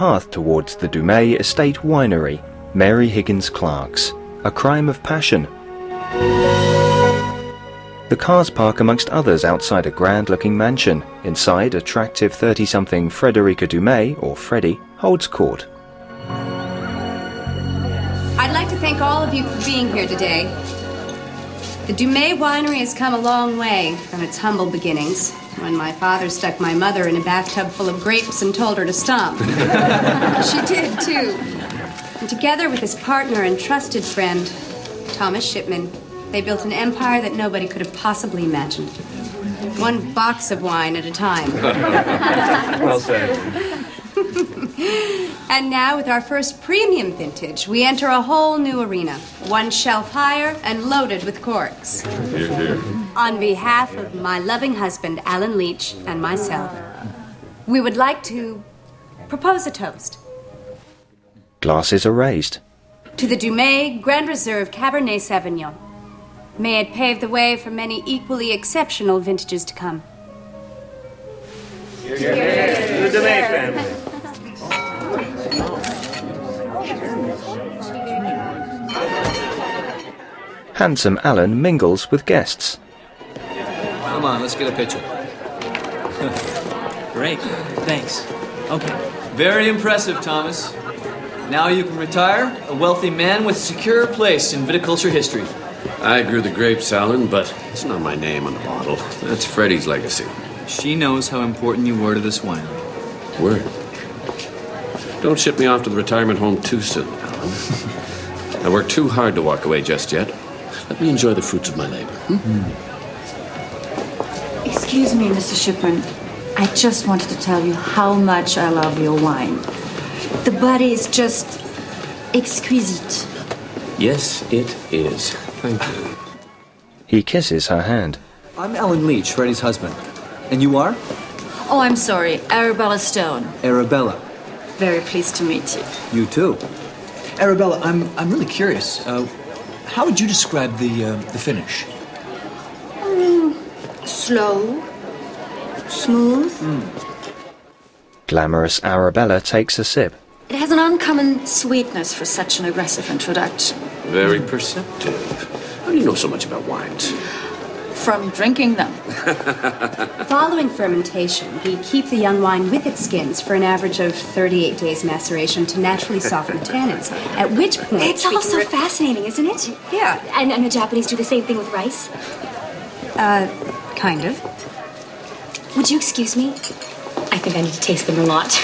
path towards the Dumais Estate Winery, Mary Higgins Clark's, a crime of passion. The cars park amongst others outside a grand-looking mansion. Inside, attractive 30-something Frederica Dumais, or Freddie, holds court. I'd like to thank all of you for being here today. The Dumais Winery has come a long way from its humble beginnings, when my father stuck my mother in a bathtub full of grapes and told her to stop. She did, too. And together with his partner and trusted friend, Thomas Shipman, they built an empire that nobody could have possibly imagined. One box of wine at a time. Well said. And now, with our first premium vintage, we enter a whole new arena. One shelf higher and loaded with corks. Hear, hear. On behalf of my loving husband, Alan Leach, and myself, we would like to propose a toast. Glasses are raised. To the Dumais Grand Reserve Cabernet Sauvignon. May it pave the way for many equally exceptional vintages to come. Cheers. To the Dumais family. Handsome Alan mingles with guests. Come on, let's get a picture. Great, thanks. Okay. Very impressive, Thomas. Now you can retire, a wealthy man with a secure place in viticulture history. I grew the grapes, Alan, but it's not my name on the bottle. That's Freddie's legacy. She knows how important you were to this winery. Word. Don't ship me off to the retirement home too soon, Alan. I worked too hard to walk away just yet. Let me enjoy the fruits of my labor. Excuse me, Mr. Shipman. I just wanted to tell you how much I love your wine. The body is just exquisite. Yes, it is. Thank you. He kisses her hand. I'm Alan Leach, Freddie's husband. And you are? Oh, I'm sorry. Arabella Stone. Arabella. Very pleased to meet you. You too. Arabella, I'm really curious. How would you describe the finish? Slow. Smooth. Glamorous Arabella takes a sip. It has an uncommon sweetness for such an aggressive introduction. Very perceptive. How do you know so much about wines? From drinking them. Following fermentation, we keep the young wine with its skins for an average of 38 days maceration to naturally soften the tannins, at which point... It's all so fascinating, isn't it? Yeah. And the Japanese do the same thing with rice? Kind of. Would you excuse me? I think I need to taste the Merlot.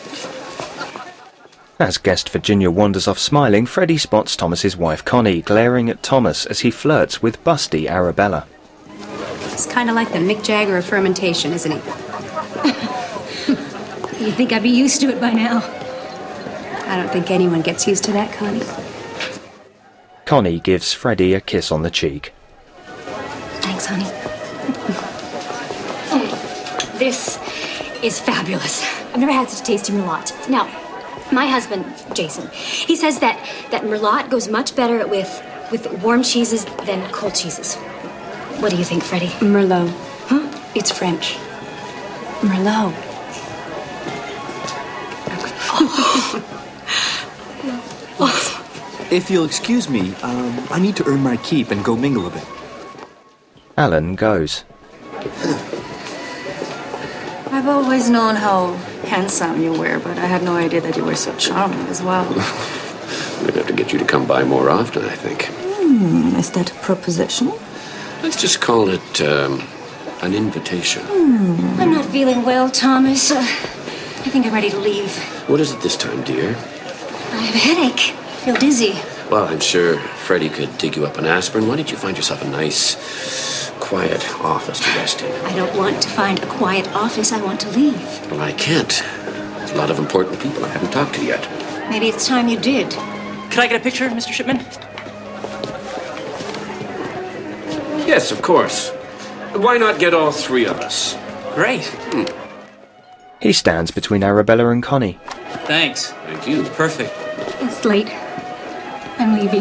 As guest Virginia wanders off smiling, Freddie spots Thomas's wife Connie glaring at Thomas as he flirts with busty Arabella. It's kind of like the Mick Jagger of fermentation, isn't he? You'd think I'd be used to it by now. I don't think anyone gets used to that, Connie. Connie gives Freddie a kiss on the cheek. Thanks, honey. This is fabulous. I've never had such a tasty Merlot. Now, my husband, Jason, he says that Merlot goes much better with warm cheeses than cold cheeses. What do you think, Freddie? Merlot. Huh? It's French. Merlot. If you'll excuse me, I need to earn my keep and go mingle a bit. Alan goes. I've always known how handsome you were, but I had no idea that you were so charming as well. We'd have to get you to come by more often, I think. Is that a proposition? Let's just call it an invitation. I'm not feeling well, Thomas. I think I'm ready to leave. What is it this time, dear? I have a headache. I feel dizzy. Well, I'm sure Freddie could dig you up an aspirin. Why don't you find yourself a nice, quiet office to rest in? I don't want to find a quiet office. I want to leave. Well, I can't. There's a lot of important people I haven't talked to yet. Maybe it's time you did. Could I get a picture, Mr. Shipman? Yes, of course. Why not get all three of us? Great. He stands between Arabella and Connie. Thanks. Thank you. Perfect. It's late. I'm leaving.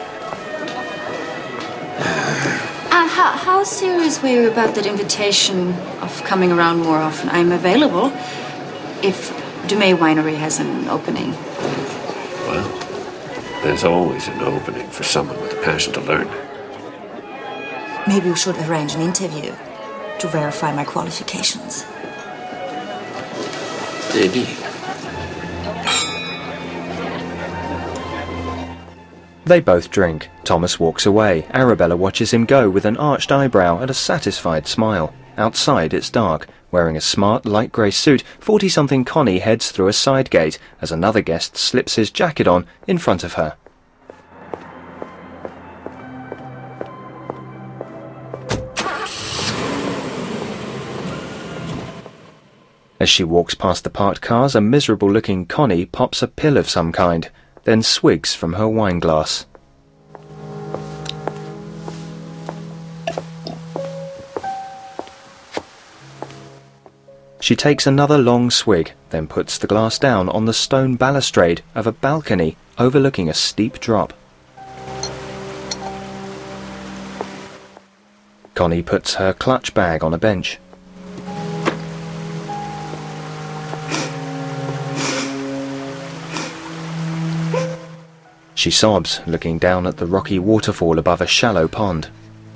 How serious were you about that invitation of coming around more often? I'm available if Dumais Winery has an opening. Well, there's always an opening for someone with a passion to learn. Maybe we should arrange an interview to verify my qualifications. Maybe. They both drink. Thomas walks away. Arabella watches him go with an arched eyebrow and a satisfied smile. Outside it's dark. Wearing a smart light grey suit, 40-something Connie heads through a side gate as another guest slips his jacket on in front of her. As she walks past the parked cars, a miserable-looking Connie pops a pill of some kind, then swigs from her wine glass. She takes another long swig, then puts the glass down on the stone balustrade of a balcony overlooking a steep drop. Connie puts her clutch bag on a bench. She sobs, looking down at the rocky waterfall above a shallow pond.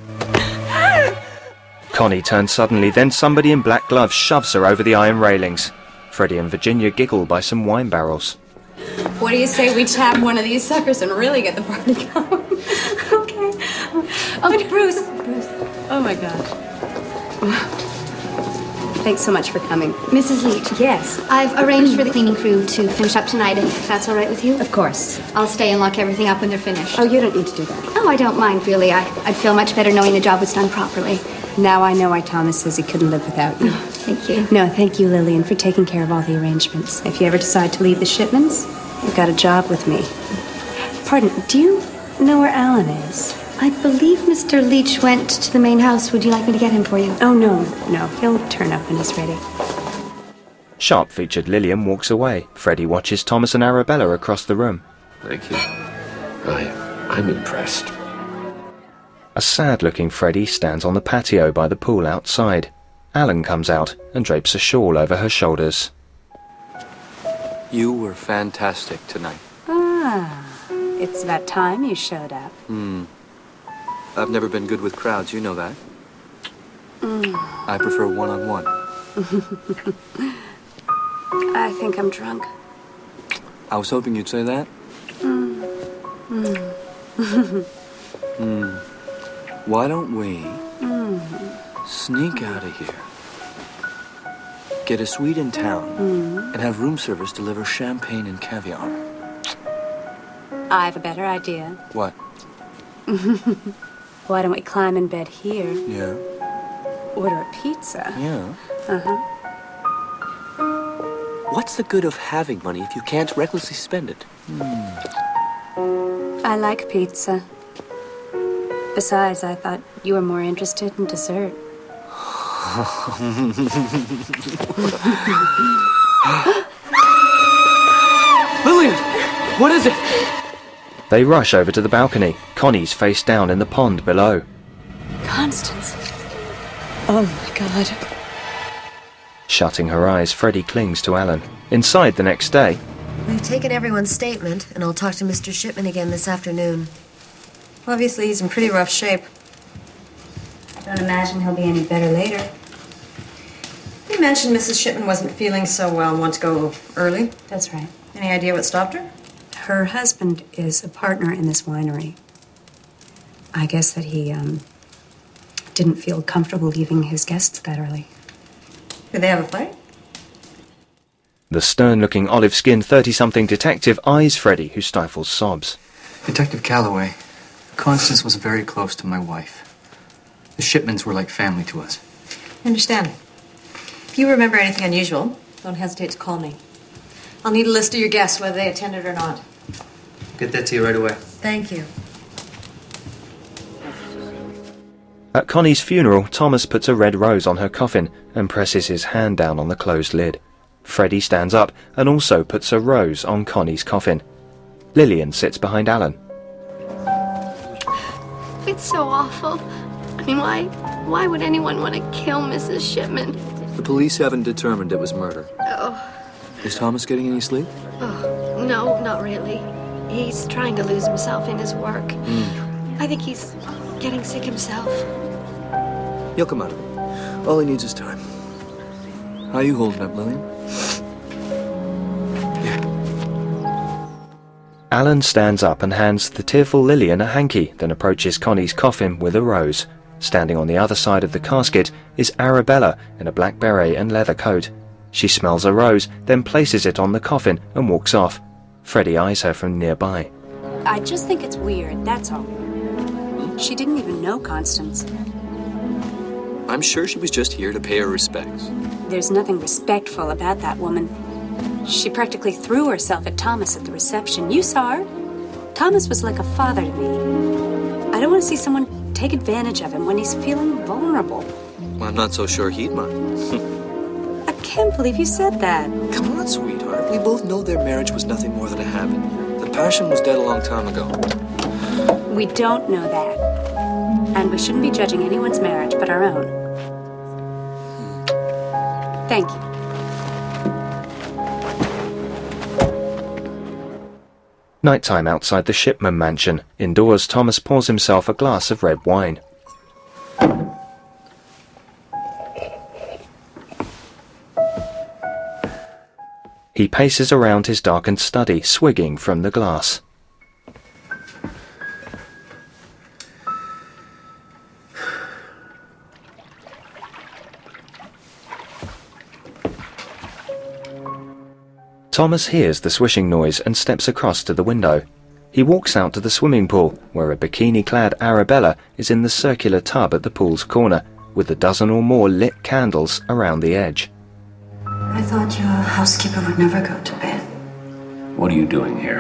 Connie turns suddenly, then somebody in black gloves shoves her over the iron railings. Freddie and Virginia giggle by some wine barrels. What do you say we tap one of these suckers and really get the party going? Okay. Oh, Bruce. Oh, my gosh. Thanks so much for coming. Mrs. Leach. Yes. I've arranged for the cleaning crew to finish up tonight, if that's all right with you. Of course. I'll stay and lock everything up when they're finished. Oh, you don't need to do that. Oh, I don't mind, really. I'd feel much better knowing the job was done properly. Now I know why Thomas says he couldn't live without you. Thank you. No, thank you, Lillian, for taking care of all the arrangements. If you ever decide to leave the Shipmans, you've got a job with me. Pardon, do you know where Alan is? I believe Mr. Leach went to the main house. Would you like me to get him for you? Oh, no. He'll turn up when he's ready. Sharp-featured Lillian walks away. Freddie watches Thomas and Arabella across the room. Thank you. I'm impressed. A sad-looking Freddie stands on the patio by the pool outside. Alan comes out and drapes a shawl over her shoulders. You were fantastic tonight. It's about time you showed up. I've never been good with crowds, you know that. I prefer one-on-one. I think I'm drunk. I was hoping you'd say that. Why don't we sneak out of here, get a suite in town, and have room service deliver champagne and caviar? I have a better idea. What? Why don't we climb in bed here? Yeah. Order a pizza. Yeah. Uh-huh. What's the good of having money if you can't recklessly spend it? I like pizza. Besides, I thought you were more interested in dessert. Lillian! What is it? They rush over to the balcony. Connie's face down in the pond below. Constance. Oh, my God. Shutting her eyes, Freddie clings to Alan. Inside the next day. We've taken everyone's statement, and I'll talk to Mr. Shipman again this afternoon. Obviously, he's in pretty rough shape. Don't imagine he'll be any better later. You mentioned Mrs. Shipman wasn't feeling so well and wanted to go early. That's right. Any idea what stopped her? Her husband is a partner in this winery. I guess that he, didn't feel comfortable leaving his guests that early. Did they have a fight? The stern-looking, olive-skinned 30-something detective eyes Freddie, who stifles sobs. Detective Calloway, Constance was very close to my wife. The Shipmans were like family to us. I understand. If you remember anything unusual, don't hesitate to call me. I'll need a list of your guests, whether they attended or not. Get that to you right away. Thank you. At Connie's funeral, Thomas puts a red rose on her coffin and presses his hand down on the closed lid. Freddie stands up and also puts a rose on Connie's coffin. Lillian sits behind Alan. It's so awful. I mean, why would anyone want to kill Mrs. Shipman? The police haven't determined it was murder. Oh, Is Thomas getting any sleep? Oh, no, not really. He's trying to lose himself in his work. I think he's getting sick himself. He'll come out of it. All he needs is time. How you holding up, Lillian? Alan stands up and hands the tearful Lillian a hanky, then approaches Connie's coffin with a rose. Standing on the other side of the casket is Arabella in a black beret and leather coat. She smells a rose, then places it on the coffin and walks off. Freddie eyes her from nearby. I just think it's weird, that's all. She didn't even know Constance. I'm sure she was just here to pay her respects. There's nothing respectful about that woman. She practically threw herself at Thomas at the reception. You saw her. Thomas was like a father to me. I don't want to see someone take advantage of him when he's feeling vulnerable. Well, I'm not so sure he'd mind. I can't believe you said that. Come on, sweetheart. We both know their marriage was nothing more than a habit. The passion was dead a long time ago. We don't know that. And we shouldn't be judging anyone's marriage but our own. Thank you. Nighttime outside the Shipman mansion. Indoors, Thomas pours himself a glass of red wine. He paces around his darkened study, swigging from the glass. Thomas hears the swishing noise and steps across to the window. He walks out to the swimming pool, where a bikini-clad Arabella is in the circular tub at the pool's corner, with a dozen or more lit candles around the edge. I thought your housekeeper would never go to bed. What are you doing here?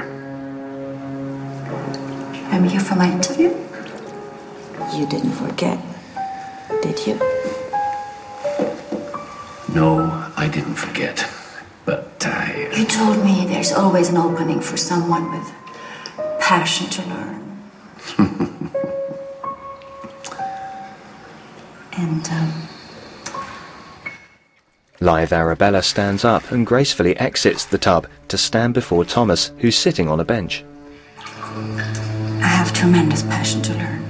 I'm here for my interview. You didn't forget, did you? No, I didn't forget. But You told me there's always an opening for someone with passion to learn. And, Lithe Arabella stands up and gracefully exits the tub to stand before Thomas, who's sitting on a bench. I have tremendous passion to learn.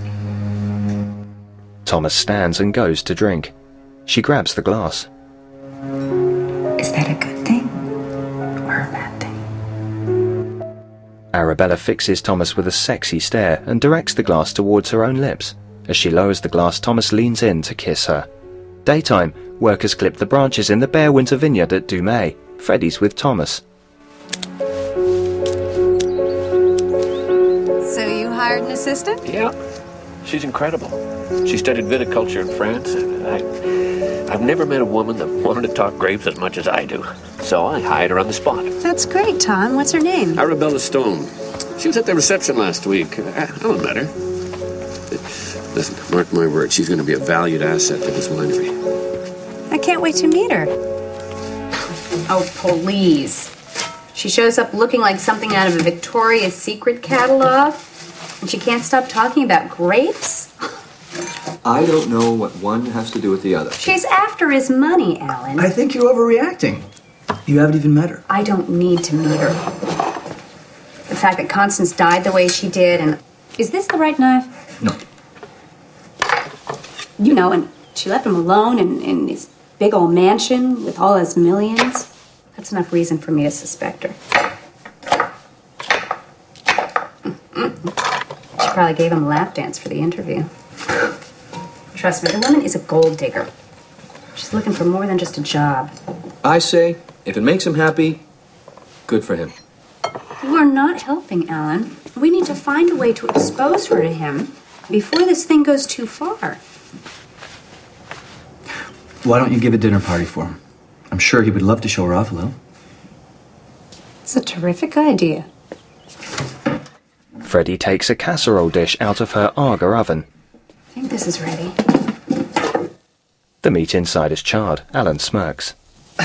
Thomas stands and goes to drink. She grabs the glass. Is that a good thing or a bad thing? Arabella fixes Thomas with a sexy stare and directs the glass towards her own lips. As she lowers the glass, Thomas leans in to kiss her. Daytime, workers clip the branches in the bare winter vineyard at Dumay. Freddie's with Thomas. So you hired an assistant? yeah, she's incredible. She studied viticulture in France. I've never met a woman that wanted to talk grapes as much as I do. So I hired her on the spot. That's great, Tom. What's her name? Arabella Stone. She was at the reception last week. Alan met her. Listen, mark my word, she's going to be a valued asset to this winery. I can't wait to meet her. Oh, please. She shows up looking like something out of a Victoria's Secret catalog, and she can't stop talking about grapes? I don't know what one has to do with the other. She's after his money, Alan. I think you're overreacting. You haven't even met her. I don't need to meet her. The fact that Constance died the way she did, and... Is this the right knife? No. You know, and she left him alone in his big old mansion with all his millions. That's enough reason for me to suspect her. She probably gave him a lap dance for the interview. Trust me, the woman is a gold digger. She's looking for more than just a job. I say, if it makes him happy, good for him. You are not helping, Alan. We need to find a way to expose her to him before this thing goes too far. Why don't you give a dinner party for him? I'm sure he would love to show her off a little. It's a terrific idea. Freddie takes a casserole dish out of her Arga oven. I think this is ready. The meat inside is charred. Alan smirks.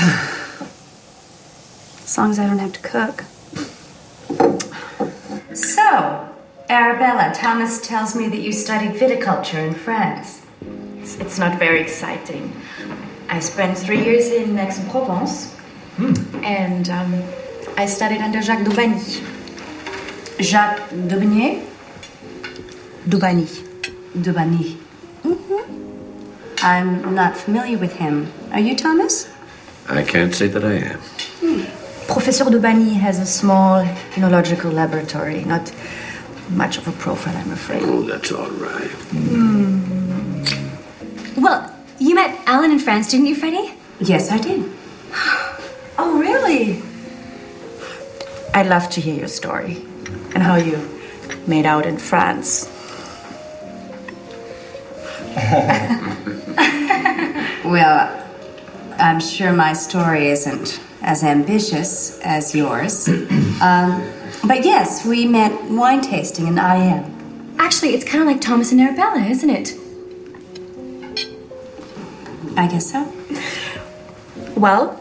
As long as I don't have to cook. So, Arabella, Thomas tells me that you studied viticulture in France. It's not very exciting. I spent 3 years in Aix-en-Provence. And I studied under Jacques Dubany. Jacques Dubanier? Dubany. Dubany. I'm not familiar with him. Are you, Thomas? I can't say that I am. Professor Dubany has a small enological laboratory. Not much of a profile, I'm afraid. Oh, that's all right. Well, you met Alan in France, didn't you, Freddie? Yes, I did. Oh, really? I'd love to hear your story and how you made out in France. Well, I'm sure my story isn't as ambitious as yours. But yes, we met wine tasting in IM. Actually, it's kind of like Thomas and Arabella, isn't it? I guess so. Well,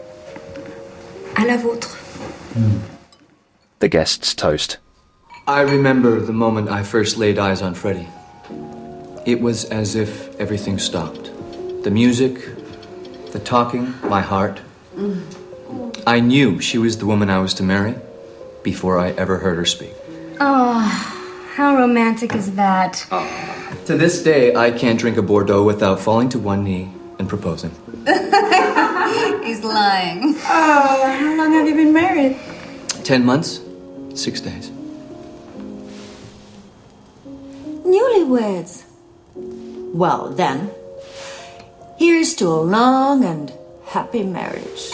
à la vôtre. The guests toast. I remember the moment I first laid eyes on Freddie. It was as if everything stopped. The music, the talking, my heart. I knew she was the woman I was to marry before I ever heard her speak. Oh, how romantic is that? To this day, I can't drink a Bordeaux without falling to one knee and proposing. He's lying. Oh, how long have you been married? 10 months, 6 days. Newlyweds. Well, then, here's to a long and happy marriage.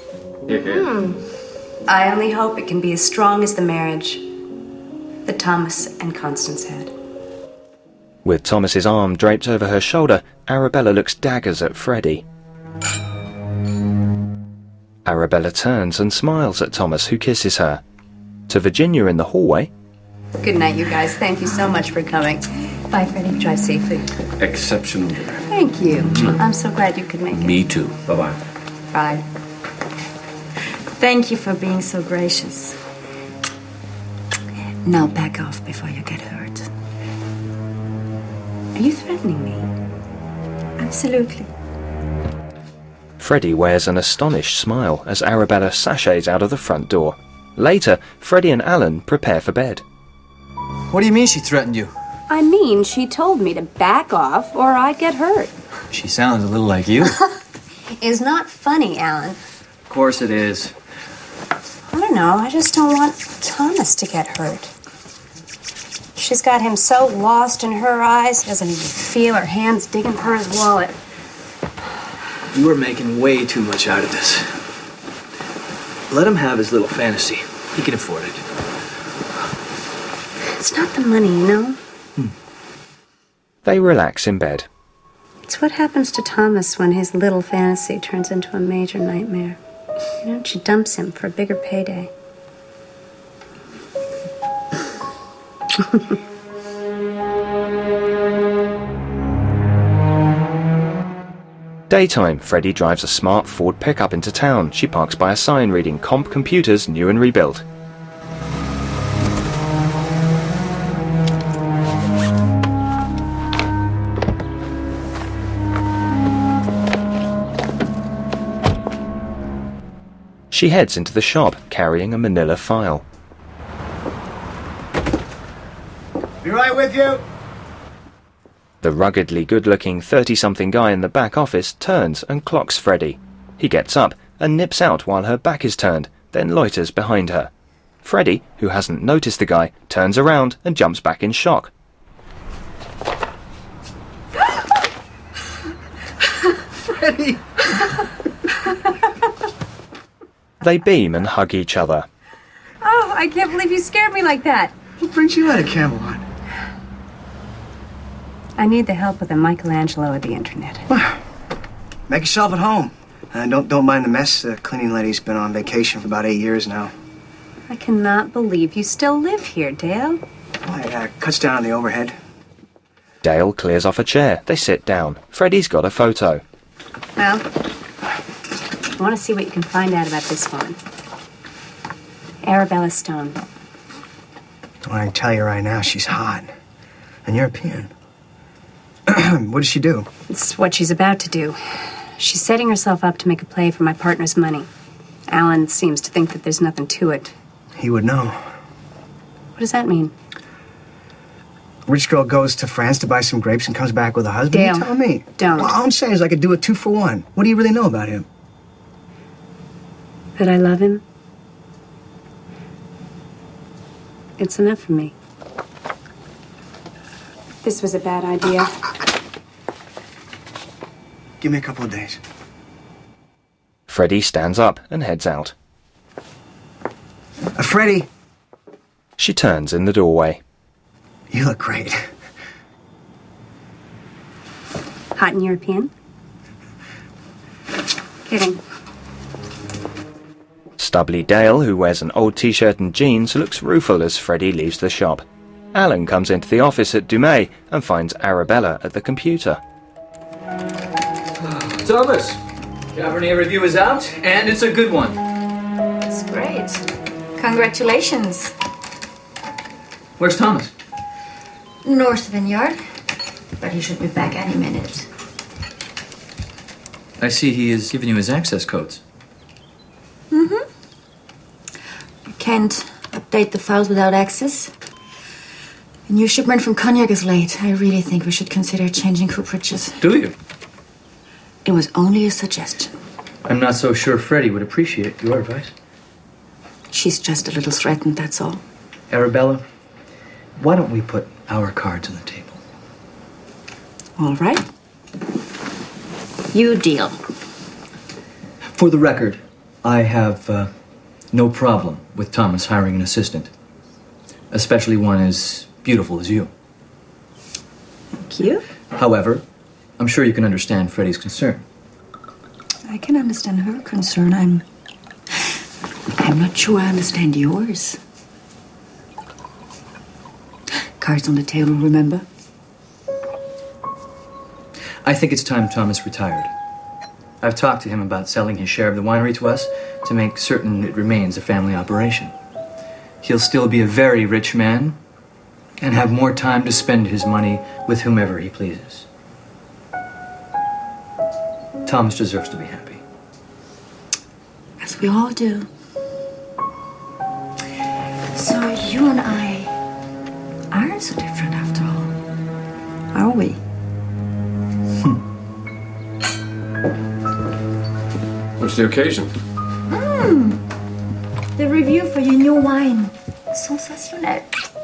I only hope it can be as strong as the marriage that Thomas and Constance had. With Thomas's arm draped over her shoulder, Arabella looks daggers at Freddie. Arabella turns and smiles at Thomas, who kisses her. To Virginia in the hallway. Good night, you guys. Thank you so much for coming. Bye, Freddie. Drive safely. Exceptional. Thank you. I'm so glad you could make it. Me too. Bye-bye. Bye. Thank you for being so gracious. Now back off before you get hurt. Are you threatening me? Absolutely. Freddie wears an astonished smile as Arabella sachets out of the front door. Later, Freddie and Alan prepare for bed. What do you mean she threatened you? I mean, she told me to back off or I'd get hurt. She sounds a little like you. It's not funny, Alan. Of course it is. I don't know. I just don't want Thomas to get hurt. She's got him so lost in her eyes, he doesn't even feel her hands digging for his wallet. You are making way too much out of this. Let him have his little fantasy. He can afford it. It's not the money, you know? They relax in bed. It's what happens to Thomas when his little fantasy turns into a major nightmare. You know, she dumps him for a bigger payday. Daytime, Freddie drives a smart Ford pickup into town. She parks by a sign reading Comp Computers New and Rebuilt. She heads into the shop, carrying a manila file. Be right with you. The ruggedly good-looking 30-something guy in the back office turns and clocks Freddie. He gets up and nips out while her back is turned, then loiters behind her. Freddie, who hasn't noticed the guy, turns around and jumps back in shock. Freddie! They beam and hug each other. Oh, I can't believe you scared me like that. What brings you out of Camelot? I need the help of the Michelangelo of the internet. Make yourself at home. Don't mind the mess. The cleaning lady's been on vacation for about 8 years now. I cannot believe you still live here, Dale. Well, it cuts down on the overhead. Dale clears off a chair. They sit down. Freddie's got a photo. Well, I want to see what you can find out about this one. Arabella Stone. I can tell you right now, she's hot. And European. What does she do? It's what she's about to do. She's setting herself up to make a play for my partner's money. Alan seems to think that there's nothing to it. He would know. What does that mean? Rich girl goes to France to buy some grapes and comes back with a husband. Dale, You tell me. don't. Well, all I'm saying is I could do a 2-for-1. What do you really know about him? That I love him? It's enough for me. This was a bad idea. Give me a couple of days. Freddie stands up and heads out. Freddie! She turns in the doorway. You look great. Hot and European? Kidding. Stubbly Dale, who wears an old t-shirt and jeans, looks rueful as Freddie leaves the shop. Alan comes into the office at Dumais and finds Arabella at the computer. Thomas, Cabernet review is out, and it's a good one. That's great. Congratulations. Where's Thomas? North Vineyard. But he should be back any minute. I see he has given you his access codes. Mm-hmm. You can't update the files without access. A new shipment from Cognac is late. I really think we should consider changing cooperages. Do you? It was only a suggestion. I'm not so sure Freddie would appreciate your advice. She's just a little threatened, that's all. Arabella, why don't we put our cards on the table? All right. You deal. For the record, I have no problem with Thomas hiring an assistant. Especially one as beautiful as you. Thank you. However, I'm sure you can understand Freddie's concern. I can understand her concern. I'm not sure I understand yours. Cards on the table, remember? I think it's time Thomas retired. I've talked to him about selling his share of the winery to us to make certain it remains a family operation. He'll still be a very rich man and have more time to spend his money with whomever he pleases. Thomas deserves to be happy. As we all do. So you and I aren't so different after all, are we? What's the occasion? The review for your new wine. Sensationnel.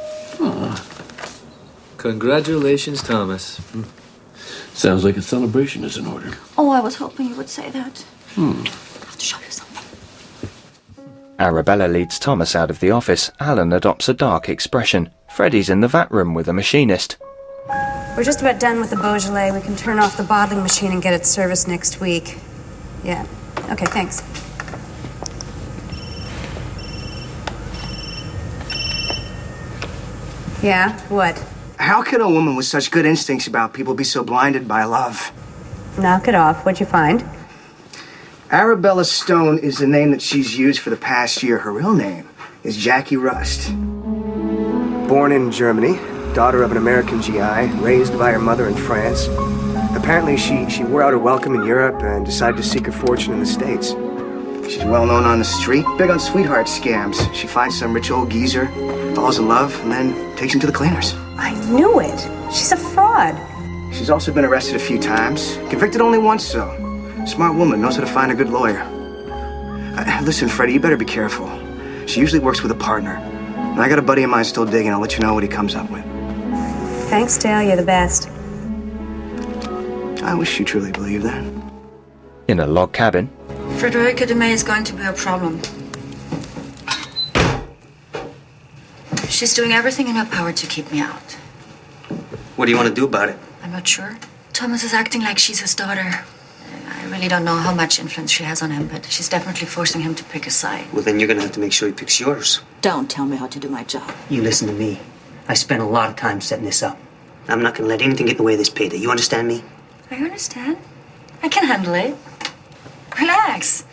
Congratulations, Thomas. Sounds like a celebration is in order. Oh, I was hoping you would say that. I have to show you something. Arabella leads Thomas out of the office. Alan adopts a dark expression. Freddie's in the vat room with a machinist. We're just about done with the Beaujolais. We can turn off the bottling machine and get it serviced next week. Yeah. Okay, thanks. Yeah, what? How can a woman with such good instincts about people be so blinded by love? Knock it off. What'd you find? Arabella Stone is the name that she's used for the past year. Her real name is Jackie Rust. Born in Germany, daughter of an American GI, raised by her mother in France. Apparently, she wore out her welcome in Europe and decided to seek her fortune in the States. She's well known on the street, big on sweetheart scams. She finds some rich old geezer, falls in love, and then takes him to the cleaners. I knew it. She's a fraud. She's also been arrested a few times. Convicted only once, though. Smart woman, knows how to find a good lawyer. Listen, Freddie, you better be careful. She usually works with a partner. And I got a buddy of mine still digging. I'll let you know what he comes up with. Thanks, Dale. You're the best. I wish you truly believed that. In a log cabin, Frederica Dumais is going to be a problem. She's doing everything in her power to keep me out. What do you want to do about it? I'm not sure. Thomas is acting like she's his daughter. I really don't know how much influence she has on him, but she's definitely forcing him to pick a side. Well, then you're going to have to make sure he picks yours. Don't tell me how to do my job. You listen to me. I spent a lot of time setting this up. I'm not going to let anything get in the way of this payday. You understand me? I understand. I can handle it. Relax.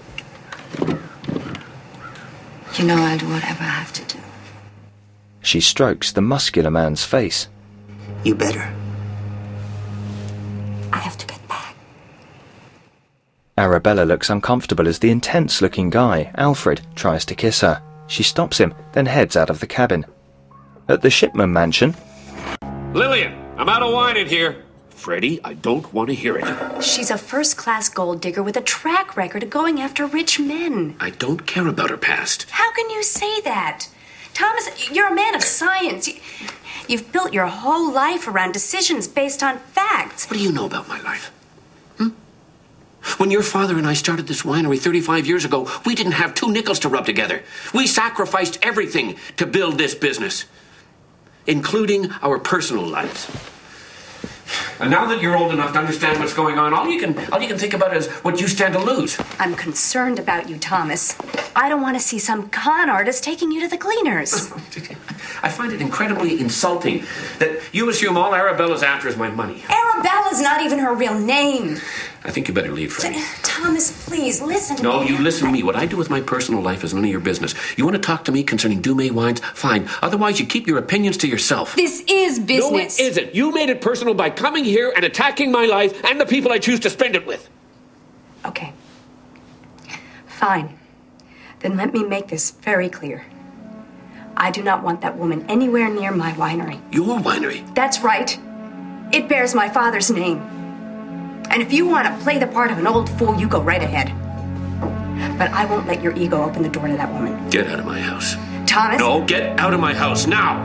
You know I'll do whatever I have to do. she strokes the muscular man's face. You better. I have to get back. Arabella looks uncomfortable as the intense-looking guy, Alfred, tries to kiss her. She stops him, then heads out of the cabin. At the Shipman mansion... Lillian, I'm out of wine in here. Freddie, I don't want to hear it. She's a first-class gold digger with a track record of going after rich men. I don't care about her past. How can you say that? Thomas, you're a man of science. You've built your whole life around decisions based on facts. What do you know about my life? When your father and I started this winery 35 years ago, we didn't have 2 nickels to rub together. We sacrificed everything to build this business, including our personal lives. And now that you're old enough to understand what's going on, all you can think about is what you stand to lose. I'm concerned about you, Thomas. I don't want to see some con artist taking you to the cleaners. I find it incredibly insulting that you assume all Arabella's after is my money. Arabella's not even her real name. I think you better leave, Freddie. Thomas, please, listen to No, me. you listen to me. What I do with my personal life is none of your business. You want to talk to me concerning Dumay wines? Fine. Otherwise, you keep your opinions to yourself. This is business. No, it isn't. You made it personal by coming here and attacking my life and the people I choose to spend it with. Okay. Fine. Then let me make this very clear. I do not want that woman anywhere near my winery. Your winery? That's right. It bears my father's name. And if you want to play the part of an old fool, you go right ahead. But I won't let your ego open the door to that woman. Get out of my house. Thomas? No, get out of my house now!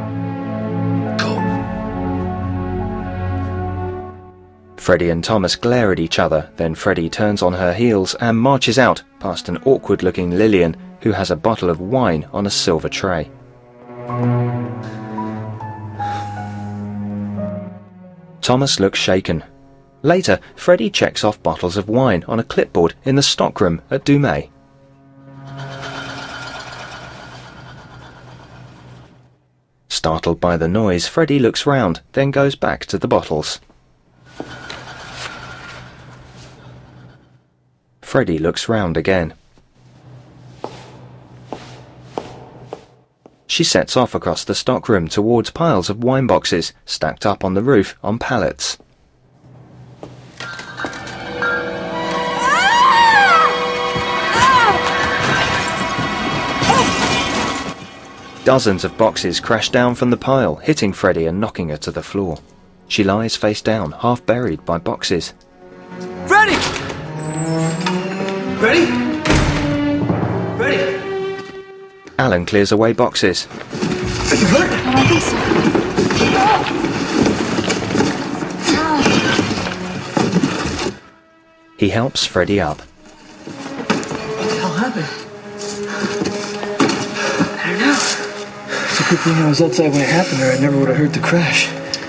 Freddie and Thomas glare at each other, then Freddie turns on her heels and marches out past an awkward-looking Lillian who has a bottle of wine on a silver tray. Thomas looks shaken. Later, Freddie checks off bottles of wine on a clipboard in the stockroom at Dumay. Startled by the noise, Freddie looks round, then goes back to the bottles. Freddie looks round again. She sets off across the stockroom towards piles of wine boxes stacked up on the roof on pallets. Dozens of boxes crash down from the pile, hitting Freddie and knocking her to the floor. She lies face down, half buried by boxes. Freddie! Freddie? Freddie? Alan clears away boxes. Are you hurt? I don't think so. He helps Freddie up. What the hell happened? I don't know. It's a good thing I was outside when it happened, or I never would have heard the crash.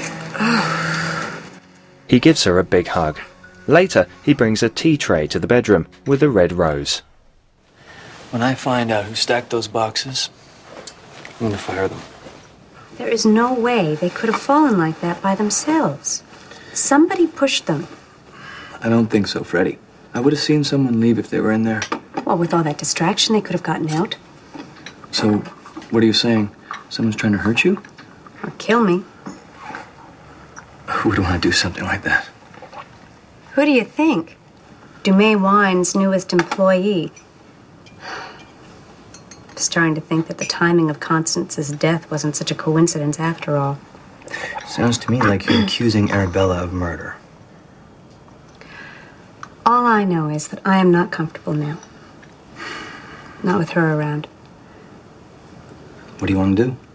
He gives her a big hug. Later, he brings a tea tray to the bedroom with a red rose. When I find out who stacked those boxes, I'm gonna fire them. There is no way they could have fallen like that by themselves. Somebody pushed them. I don't think so, Freddie. I would have seen someone leave if they were in there. Well, with all that distraction, they could have gotten out. So, what are you saying? Someone's trying to hurt you? Or kill me. Who would want to do something like that? Who do you think? Dumay Wine's newest employee. I'm starting to think that the timing of Constance's death wasn't such a coincidence after all. Sounds to me like you're accusing Arabella of murder. All I know is that I am not comfortable now. Not with her around. What do you want to do?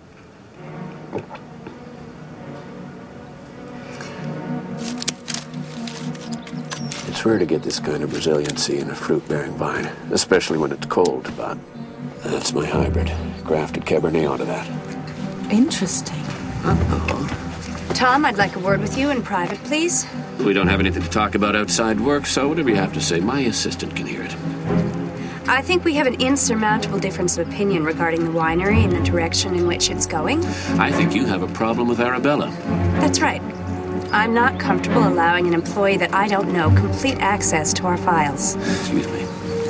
It's rare to get this kind of resiliency in a fruit-bearing vine, especially when it's cold, but that's my hybrid. Grafted Cabernet onto that. Interesting. Tom, I'd like a word with you in private, please. We don't have anything to talk about outside work, so whatever you have to say, my assistant can hear it. I think we have an insurmountable difference of opinion regarding the winery and the direction in which it's going. I think you have a problem with Arabella. That's right. I'm not comfortable allowing an employee that I don't know complete access to our files. Excuse me.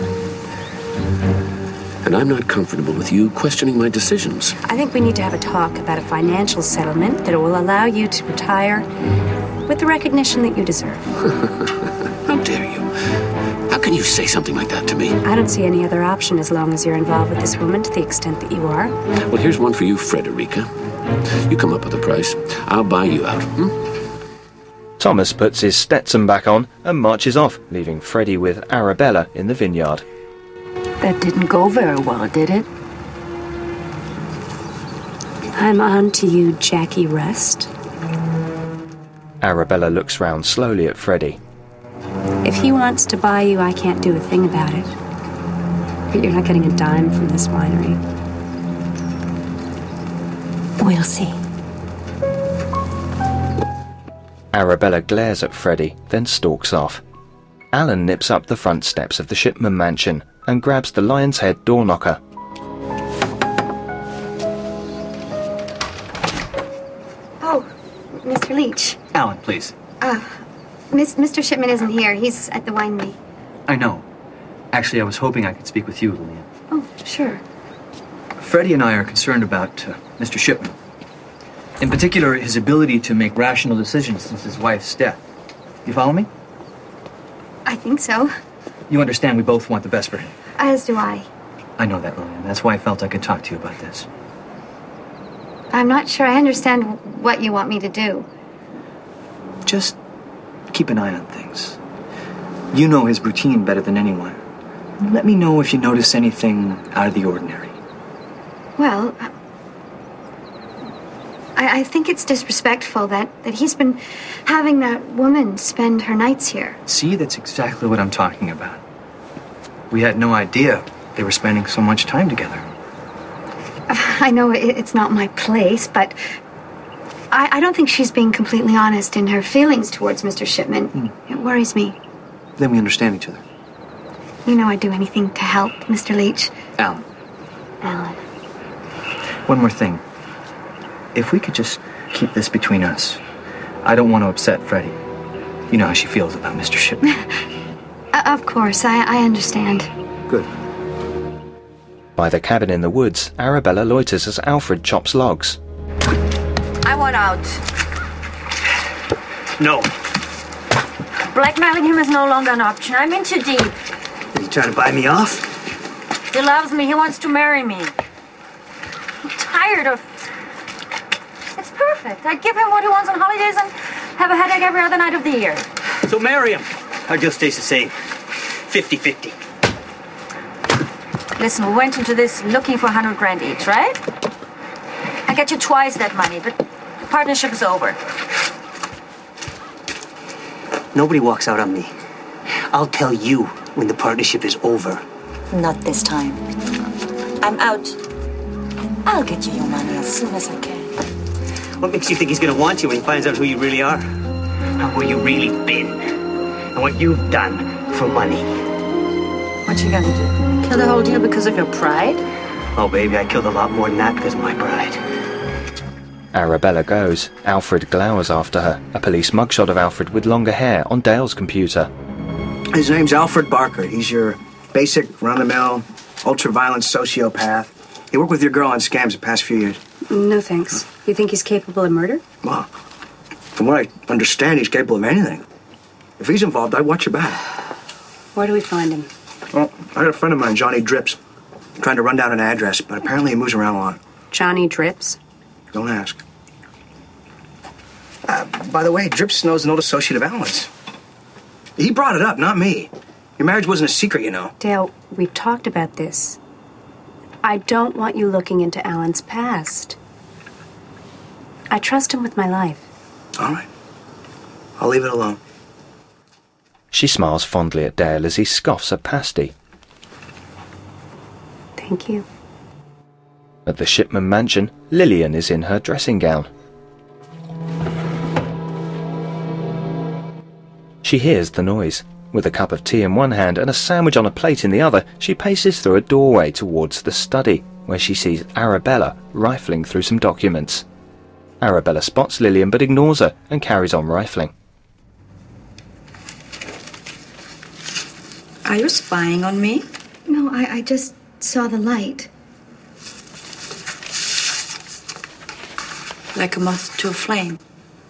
And I'm not comfortable with you questioning my decisions. I think we need to have a talk about a financial settlement that will allow you to retire with the recognition that you deserve. How dare you? How can you say something like that to me? I don't see any other option as long as you're involved with this woman to the extent that you are. Well, here's one for you, Frederica. You come up with a price. I'll buy you out. Thomas puts his Stetson back on and marches off, leaving Freddie with Arabella in the vineyard. That didn't go very well, did it? I'm on to you, Jackie Rust. Arabella looks round slowly at Freddie. If he wants to buy you, I can't do a thing about it. But you're not getting a dime from this winery. We'll see. Arabella glares at Freddie, then stalks off. Alan nips up the front steps of the Shipman mansion and grabs the Lion's Head door knocker. Oh, Mr. Leach. Alan, please. Mr. Shipman isn't here. He's at the winery. I know. Actually, I was hoping I could speak with you, Lillian. Oh, sure. Freddie and I are concerned about Mr. Shipman. In particular, his ability to make rational decisions since his wife's death. You follow me? I think so. You understand we both want the best for him. As do I. I know that, Lillian. That's why I felt I could talk to you about this. I'm not sure I understand what you want me to do. Just keep an eye on things. You know his routine better than anyone. Let me know if you notice anything out of the ordinary. Well, I think it's disrespectful that he's been having that woman spend her nights here. See, that's exactly what I'm talking about. We had no idea they were spending so much time together. I know it's not my place, but I don't think she's being completely honest in her feelings towards Mr. Shipman. It worries me. Then we understand each other. You know I'd do anything to help, Mr. Leach. Alan. Alan. One more thing. If we could just keep this between us. I don't want to upset Freddie. You know how she feels about Mr. Shipman. Of course, I understand. Good. By the cabin in the woods, Arabella loiters as Alfred chops logs. I want out. No. Blackmailing him is no longer an option. I'm in too deep. Are you trying to buy me off? He loves me. He wants to marry me. I'm tired of... It's perfect. I'd give him what he wants on holidays and have a headache every other night of the year. So marry him. Our deal stays the same. 50-50. Listen, we went into this looking for 100 grand each, right? I get you twice that money, but the partnership is over. Nobody walks out on me. I'll tell you when the partnership is over. Not this time. I'm out. I'll get you your money as soon as I can. What makes you think he's gonna want you when he finds out who you really are? How where you really been? And what you've done for money. What you gonna do? Kill the whole deal because of your pride? Oh, baby, I killed a lot more than that because of my pride. Arabella goes. Alfred glowers after her, a police mugshot of Alfred with longer hair on Dale's computer. His name's Alfred Barker. He's your basic, run-of-the-mill, ultra-violent sociopath. He worked with your girl on scams the past few years. No thanks. You think he's capable of murder? Well, from what I understand, he's capable of anything. If he's involved, I'd watch your back. Where do we find him? Well, I got a friend of mine, Johnny Drips, trying to run down an address, but apparently he moves around a lot. Johnny Drips? Don't ask. By the way, Drips knows an old associate of Alan's. He brought it up, not me. Your marriage wasn't a secret, you know. Dale, we've talked about this. I don't want you looking into Alan's past. I trust him with my life. All right. I'll leave it alone. She smiles fondly at Dale as he scoffs at pasty. Thank you. At the Shipman mansion, Lillian is in her dressing gown. She hears the noise. With a cup of tea in one hand and a sandwich on a plate in the other, she paces through a doorway towards the study, where she sees Arabella rifling through some documents. Arabella spots Lillian but ignores her and carries on rifling. Are you spying on me? No, I just saw the light. Like a moth to a flame.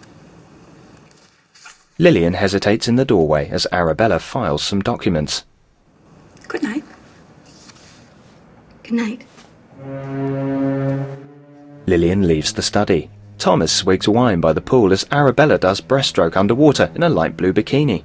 Lillian hesitates in the doorway as Arabella files some documents. Good night. Lillian leaves the study. Thomas swigs wine by the pool as Arabella does breaststroke underwater in a light blue bikini.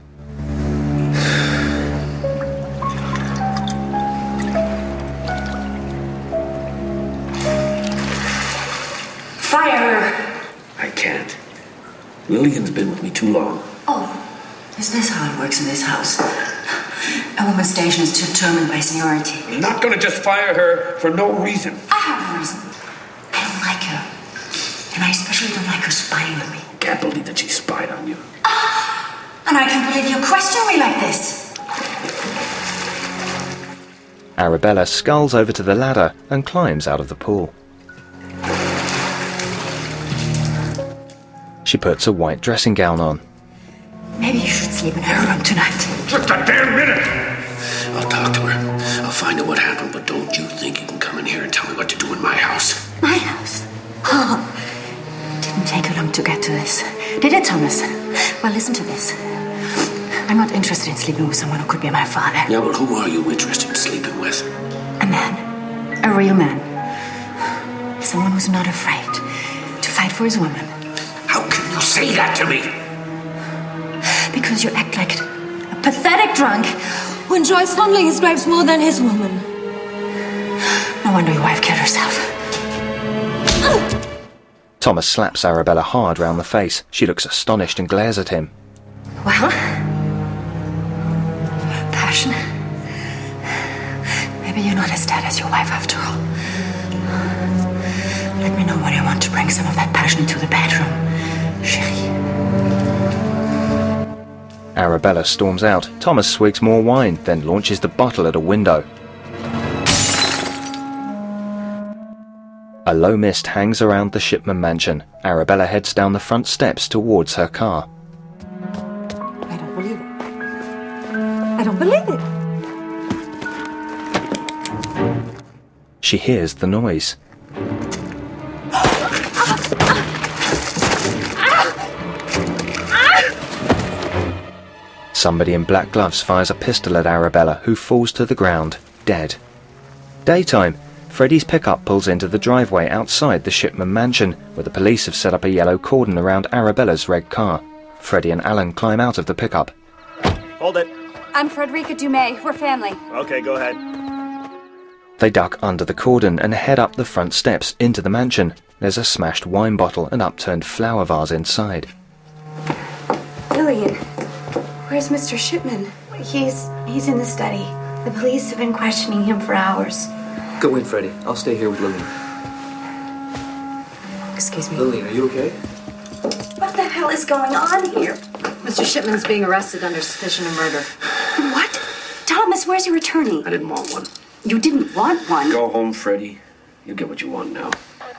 Fire her! I can't. Lillian's been with me too long. Oh, is this how it works in this house? A woman's station is determined by seniority. I'm not gonna just fire her for no reason. I have a reason. I don't like her. And I especially don't like her spying on me. Can't believe that she spied on you. And I can't believe you question me like this. Arabella sculls over to the ladder and climbs out of the pool. She puts a white dressing gown on. Maybe you should sleep in her room tonight. Just a damn minute! I'll talk to her. I'll find out what happened, but don't you think you can come in here and tell me what to do in my house? My house? Oh, didn't take you long to get to this. Did it, Thomas? Well, listen to this. I'm not interested in sleeping with someone who could be my father. Yeah, but who are you interested in sleeping with? A man. A real man. Someone who's not afraid to fight for his woman. How can you say that to me? Because you act like a pathetic drunk Who enjoys fondling his grapes more than his woman. No wonder your wife killed herself. Thomas slaps Arabella hard round the face. She looks astonished and glares at him. Well, passion. Maybe you're not as dead as your wife after all. Let me know when you want to bring some of that passion into the bedroom, chérie. Arabella storms out. Thomas swigs more wine, then launches the bottle at a window. A low mist hangs around the Shipman mansion. Arabella heads down the front steps towards her car. I don't believe it. I don't believe it. She hears the noise. Somebody in black gloves fires a pistol at Arabella, who falls to the ground, dead. Daytime. Freddie's pickup pulls into the driveway outside the Shipman mansion, where the police have set up a yellow cordon around Arabella's red car. Freddie and Alan climb out of the pickup. Hold it. I'm Frederica Dumais. We're family. Okay, go ahead. They duck under the cordon and head up the front steps into the mansion. There's a smashed wine bottle and upturned flower vase inside. Lillian, where's Mr. Shipman? He's in the study. The police have been questioning him for hours. Go in, Freddie. I'll stay here with Lillian. Excuse me. Lillian, are you okay? What the hell is going on here? Mr. Shipman's being arrested under suspicion of murder. What? Thomas, where's your attorney? I didn't want one. You didn't want one. Go home, Freddie. You get what you want now.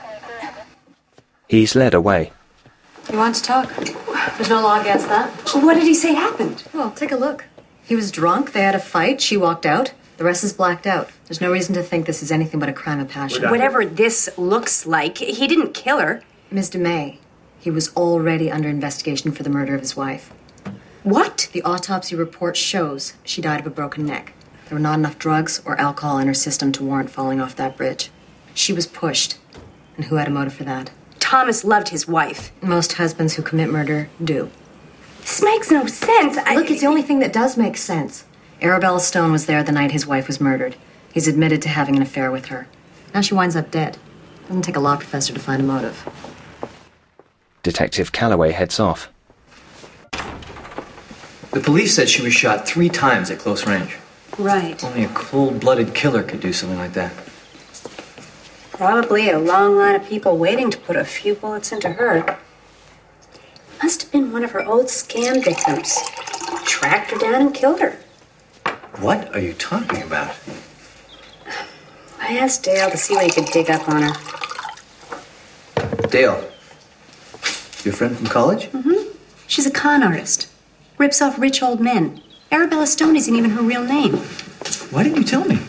He's led away. You want to talk? There's no law against that. What did he say happened? Well, take a look. He was drunk, they had a fight, she walked out. The rest is blacked out. There's no reason to think this is anything but a crime of passion. Whatever this looks like, he didn't kill her. Ms. Dumais, he was already under investigation for the murder of his wife. What? The autopsy report shows she died of a broken neck. There were not enough drugs or alcohol in her system to warrant falling off that bridge. She was pushed. And who had a motive for that? Thomas loved his wife. Most husbands who commit murder do. This makes no sense. Look, it's the only thing that does make sense. Arabella Stone was there the night his wife was murdered. He's admitted to having an affair with her. Now she winds up dead. Doesn't take a law professor to find a motive. Detective Calloway heads off. The police said she was shot 3 times at close range. Right. Only a cold-blooded killer could do something like that. Probably a long line of people waiting to put a few bullets into her. Must have been one of her old scam victims. Tracked her down and killed her. What are you talking about? I asked Dale to see what he could dig up on her. Dale. Your friend from college? Mm-hmm. She's a con artist. Rips off rich old men. Arabella Stone isn't even her real name. Why didn't you tell me?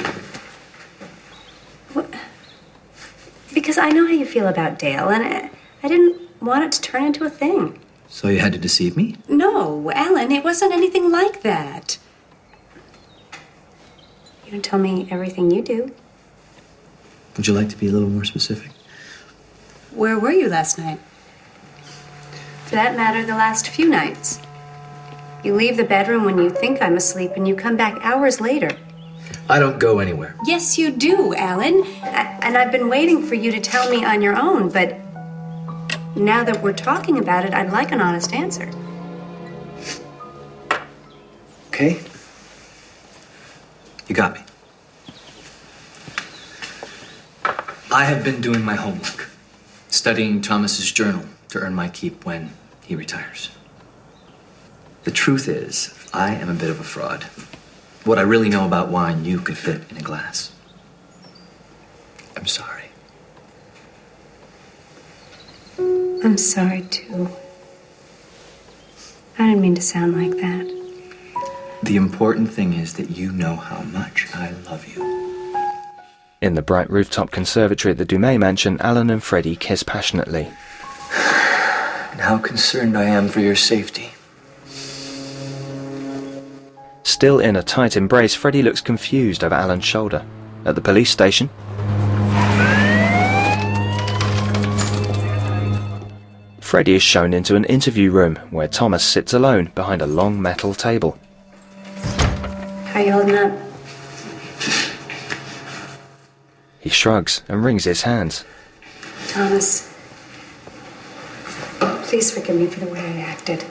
What? Because I know how you feel about Dale, and I didn't want it to turn into a thing. So you had to deceive me? No, Alan, it wasn't anything like that. You don't tell me everything you do. Would you like to be a little more specific? Where were you last night? For that matter, the last few nights. You leave the bedroom when you think I'm asleep, and you come back hours later. I don't go anywhere. Yes, you do, Alan. And I've been waiting for you to tell me on your own, but now that we're talking about it, I'd like an honest answer. Okay. You got me. I have been doing my homework, studying Thomas's journal to earn my keep when he retires. The truth is, I am a bit of a fraud. What I really know about wine, you could fit in a glass. I'm sorry. I'm sorry, too. I didn't mean to sound like that. The important thing is that you know how much I love you. In the bright rooftop conservatory at the Dumais mansion, Alan and Freddie kiss passionately. And how concerned I am for your safety. Still in a tight embrace, Freddie looks confused over Alan's shoulder. At the police station, Freddie is shown into an interview room where Thomas sits alone behind a long metal table. How you holding up? He shrugs and wrings his hands. Thomas, please forgive me for the way I acted.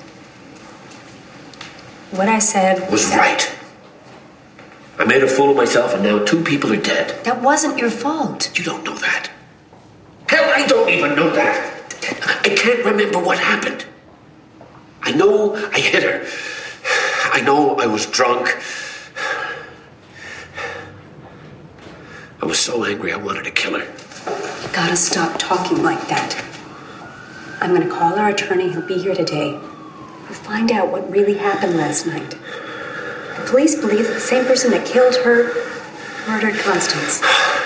What I said Was right. I made a fool of myself, and now 2 people are dead. That wasn't your fault. You don't know that. Hell, I don't even know that. I can't remember what happened. I know I hit her. I know I was drunk. I was so angry I wanted to kill her. You gotta stop talking like that. I'm gonna call our attorney. He'll be here today. We'll find out what really happened last night. The police believe that the same person that killed her murdered Constance.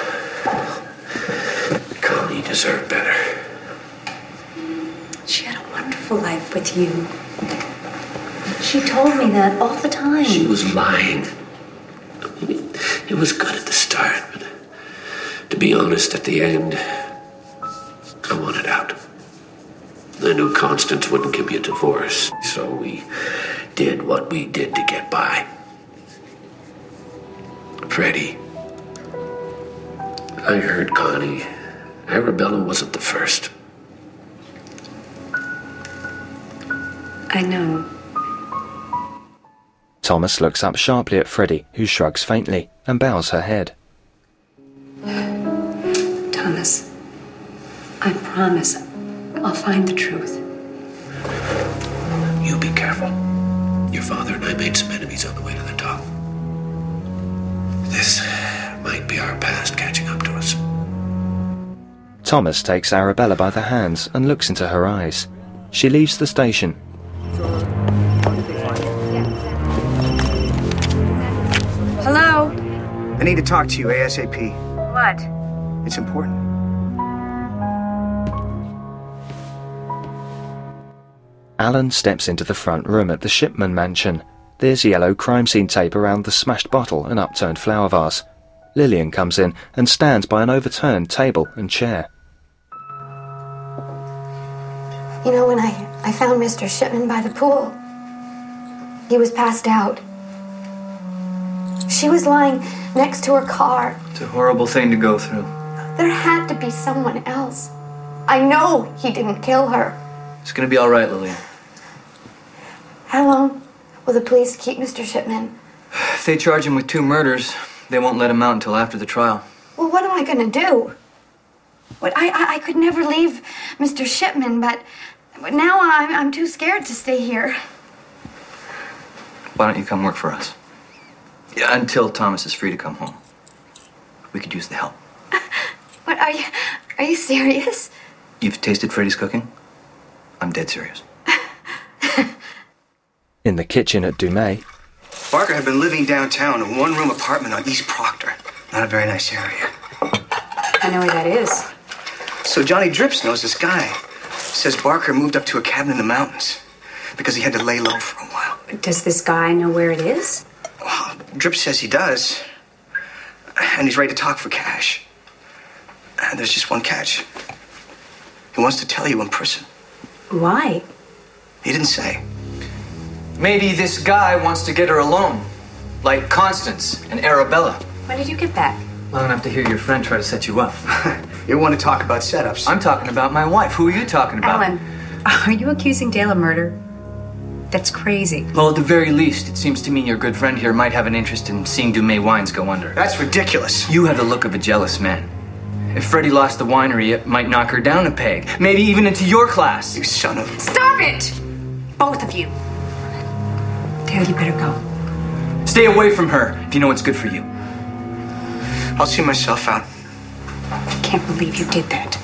Connie deserved better. She had a wonderful life with you. She told me that all the time. She was lying. I mean, it was good at the start, but to be honest, at the end, I wanted out. I knew Constance wouldn't give me a divorce, so we did what we did to get by. Freddie, I heard Connie. Arabella wasn't the first. I know. Thomas looks up sharply at Freddie, who shrugs faintly and bows her head. Thomas, I promise I'll find the truth. You be careful. Your father and I made some enemies on the way to the top. This might be our past catching up to us. Thomas takes Arabella by the hands and looks into her eyes. She leaves the station. Hello? I need to talk to you ASAP. What? It's important. Alan steps into the front room at the Shipman mansion. There's yellow crime scene tape around the smashed bottle and upturned flower vase. Lillian comes in and stands by an overturned table and chair. You know, when I found Mr. Shipman by the pool, he was passed out. She was lying next to her car. It's a horrible thing to go through. There had to be someone else. I know he didn't kill her. It's gonna be all right, Lillian. How long will the police keep Mr. Shipman? If they charge him with 2 murders, they won't let him out until after the trial. Well, what am I gonna do? What, I could never leave Mr. Shipman, but now I'm too scared to stay here. Why don't you come work for us? Yeah, until Thomas is free to come home. We could use the help. What, are you serious? You've tasted Freddie's cooking? I'm dead serious. In the kitchen at Dumais, Barker had been living downtown in a 1-room apartment on East Proctor. Not a very nice area. I know where that is. So Johnny Drips knows this guy. Says Barker moved up to a cabin in the mountains because he had to lay low for a while. Does this guy know where it is? Well, Drips says he does. And he's ready to talk for cash. There's just one catch. He wants to tell you in person. Why? He didn't say. Maybe this guy wants to get her alone. Like Constance and Arabella. When did you get back? Long enough to hear your friend try to set you up. You want to talk about setups? I'm talking about my wife. Who are you talking about? Alan, are you accusing Dale of murder? That's crazy. Well, at the very least, it seems to me your good friend here might have an interest in seeing Dumais Wines go under. That's ridiculous. You have the look of a jealous man. If Freddie lost the winery, it might knock her down a peg. Maybe even into your class. You son of... Stop it! Both of you. Dale, you better go. Stay away from her if you know what's good for you. I'll see myself out. I can't believe you did that.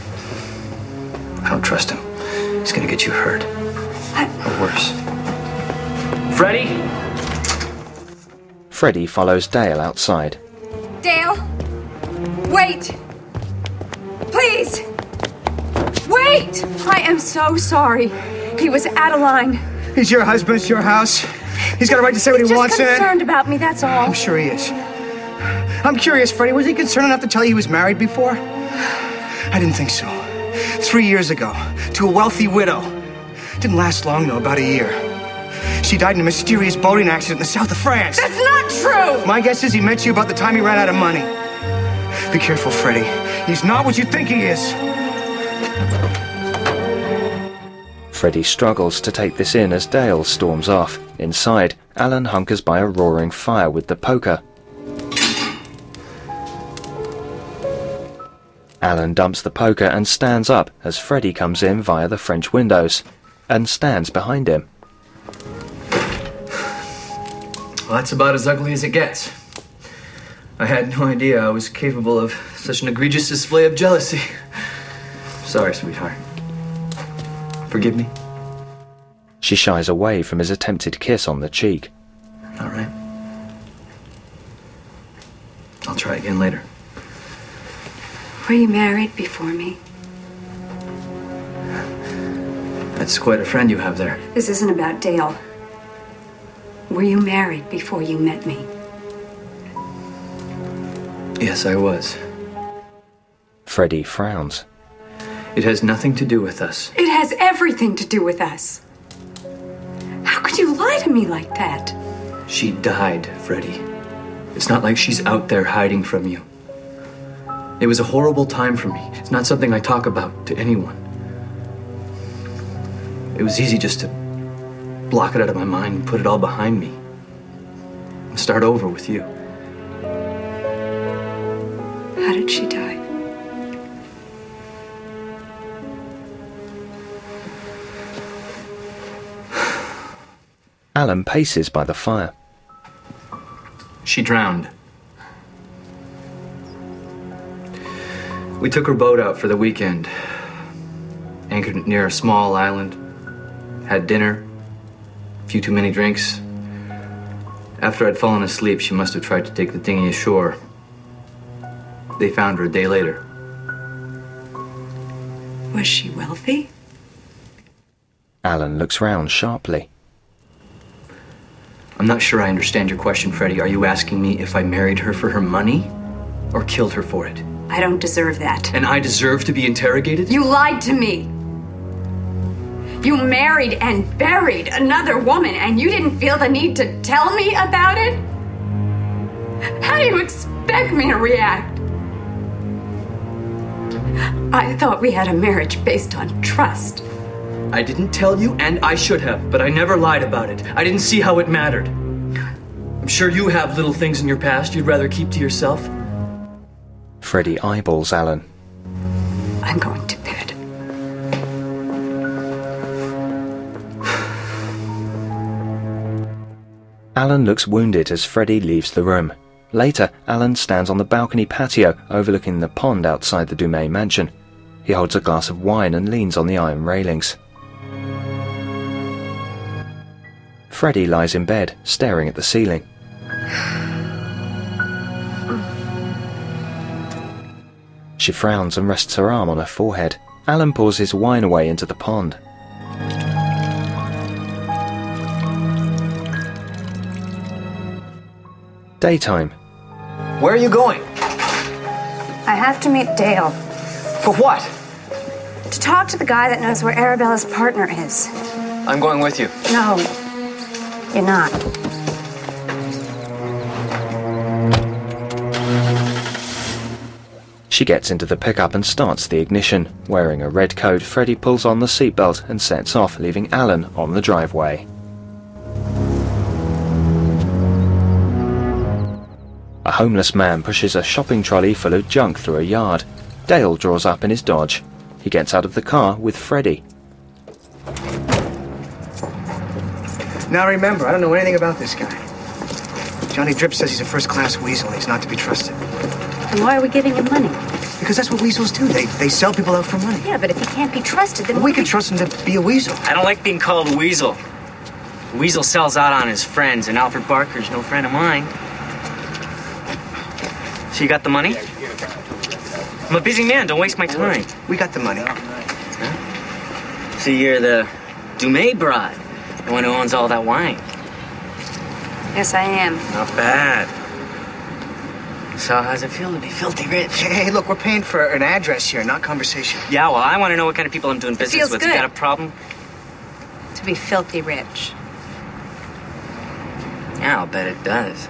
I don't trust him. He's gonna get you hurt. Or worse. Freddie? Freddie follows Dale outside. Dale! Wait! Please! Wait! I am so sorry. He was out of line. He's your husband, it's your house. He's got a right to say what he wants in it. He's concerned about me, that's all. I'm sure he is. I'm curious, Freddie, was he concerned enough to tell you he was married before? I didn't think so. 3 years ago, to a wealthy widow. Didn't last long, though, about a year. She died in a mysterious boating accident in the south of France. That's not true! My guess is he met you about the time he ran out of money. Be careful, Freddie. He's not what you think he is. Freddie struggles to take this in as Dale storms off. Inside, Alan hunkers by a roaring fire with the poker. Alan dumps the poker and stands up as Freddie comes in via the French windows and stands behind him. Well, that's about as ugly as it gets. I had no idea I was capable of such an egregious display of jealousy. Sorry, sweetheart. Forgive me? She shies away from his attempted kiss on the cheek. All right. I'll try again later. Were you married before me? That's quite a friend you have there. This isn't about Dale. Were you married before you met me? Yes, I was. Freddie frowns. It has nothing to do with us. It has everything to do with us. How could you lie to me like that? She died, Freddie. It's not like she's out there hiding from you. It was a horrible time for me. It's not something I talk about to anyone. It was easy just to block it out of my mind and put it all behind me. And start over with you. How did she die? Alan paces by the fire. She drowned. We took her boat out for the weekend. Anchored near a small island. Had dinner. A few too many drinks. After I'd fallen asleep, she must have tried to take the dinghy ashore. They found her a day later. Was she wealthy? Alan looks round sharply. I'm not sure I understand your question, Freddie. Are you asking me if I married her for her money or killed her for it? I don't deserve that. And I deserve to be interrogated? You lied to me. You married and buried another woman, and you didn't feel the need to tell me about it? How do you expect me to react? I thought we had a marriage based on trust. I didn't tell you, and I should have, but I never lied about it. I didn't see how it mattered. I'm sure you have little things in your past you'd rather keep to yourself. Freddie eyeballs Alan. I'm going to bed. Alan looks wounded as Freddie leaves the room. Later, Alan stands on the balcony patio overlooking the pond outside the Dumais mansion. He holds a glass of wine and leans on the iron railings. Freddie lies in bed, staring at the ceiling. She frowns and rests her arm on her forehead. Alan pours his wine away into the pond. Daytime. Where are you going? I have to meet Dale. For what? To talk to the guy that knows where Arabella's partner is. I'm going with you. No, you're not. She gets into the pickup and starts the ignition. Wearing a red coat, Freddie pulls on the seatbelt and sets off, leaving Alan on the driveway. A homeless man pushes a shopping trolley full of junk through a yard. Dale draws up in his Dodge. He gets out of the car with Freddie. Now remember, I don't know anything about this guy. Johnny Drip says he's a first-class weasel and he's not to be trusted. And why are we giving him money? Because that's what weasels do. They sell people out for money. Yeah, but if he can't be trusted, then we can trust him to be a weasel. I don't like being called a weasel. A weasel sells out on his friends, and Alfred Barker's no friend of mine. So you got the money? I'm a busy man. Don't waste my time. We got the money. Huh? So you're the Dumais bride, the one who owns all that wine. Yes, I am. Not bad. So how's it feel to be filthy rich? Hey, look, we're paying for an address here, not conversation. Yeah, well, I want to know what kind of people I'm doing business Feels with. good. You got a problem? To be filthy rich. Yeah, I'll bet it does.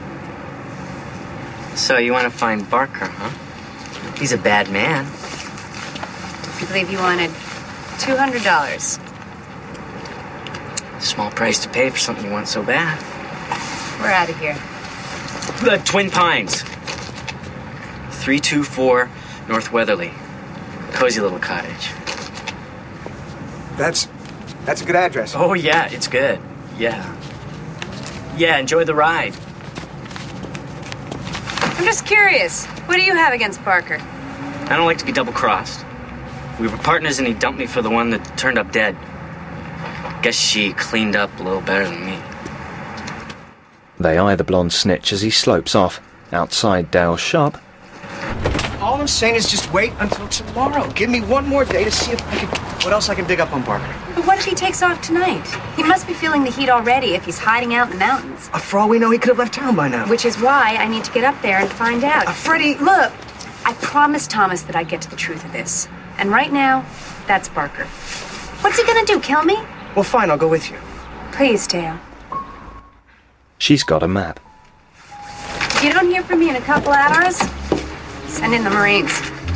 So you want to find Barker, huh? He's a bad man. I believe you wanted $200. Small price to pay for something you want so bad. We're out of here. The Twin Pines. 324 North Weatherly. Cozy little cottage. That's a good address. Oh, yeah, it's good. Yeah. Yeah, enjoy the ride. I'm just curious. What do you have against Barker? I don't like to be double-crossed. We were partners and he dumped me for the one that turned up dead. Guess she cleaned up a little better than me. They eye the blonde snitch as he slopes off. Outside Dale's shop, All I'm saying is just wait until tomorrow. Give me one more day to see what else I can dig up on Barker. But what if he takes off tonight? He must be feeling the heat already if he's hiding out in the mountains. For all we know, he could have left town by now. Which is why I need to get up there and find out. Freddie! Look, I promised Thomas that I'd get to the truth of this. And right now, that's Barker. What's he gonna do, kill me? Well, fine, I'll go with you. Please, Dale. she's got a map. If you don't hear from me in a couple hours, send in the Marines.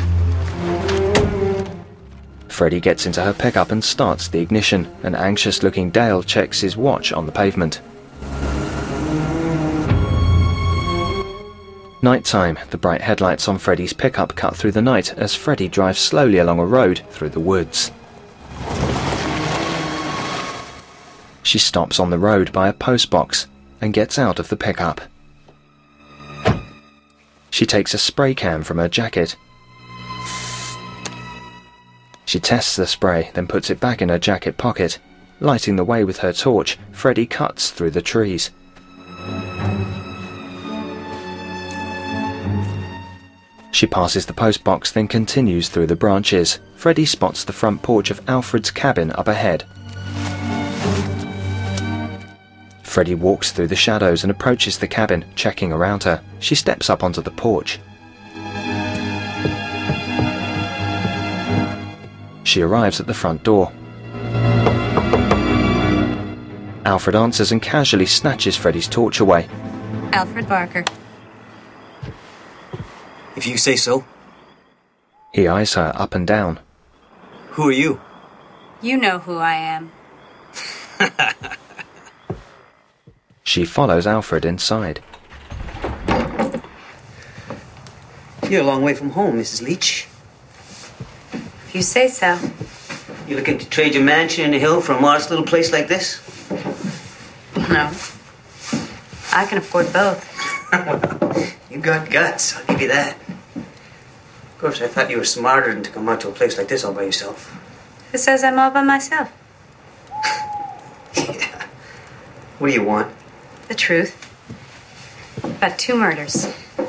Freddie gets into her pickup and starts the ignition. An anxious-looking Dale checks his watch on the pavement. Nighttime. The bright headlights on Freddie's pickup cut through the night as Freddie drives slowly along a road through the woods. She stops on the road by a postbox and gets out of the pickup. She takes a spray can from her jacket. She tests the spray, then puts it back in her jacket pocket. Lighting the way with her torch, Freddie cuts through the trees. She passes the postbox, then continues through the branches. Freddie spots the front porch of Alfred's cabin up ahead. Freddie walks through the shadows and approaches the cabin, checking around her. She steps up onto the porch. She arrives at the front door. Alfred answers and casually snatches Freddie's torch away. Alfred Barker. If you say so. He eyes her up and down. Who are you? You know who I am. She follows Alfred inside. You're a long way from home, Mrs. Leach. If you say so. You looking to trade your mansion in the hill for a modest little place like this? No. I can afford both. You got guts, I'll give you that. Of course, I thought you were smarter than to come out to a place like this all by yourself. Who says I'm all by myself? Yeah. What do you want? The truth. About 2 murders.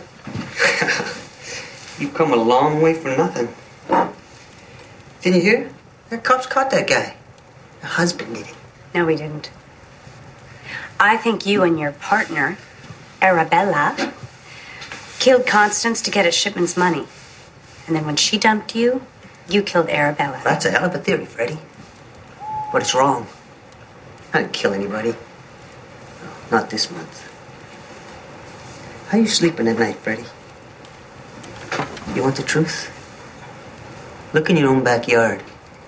You've come a long way for nothing. Didn't you hear? The cops caught that guy. Her husband did it. No, we didn't. I think you and your partner, Arabella, killed Constance to get at Shipman's money. And then when she dumped you, you killed Arabella. That's a hell of a theory, Freddie. But it's wrong. I didn't kill anybody. Not this month. How you sleeping at night, Freddie? You want the truth? Look in your own backyard.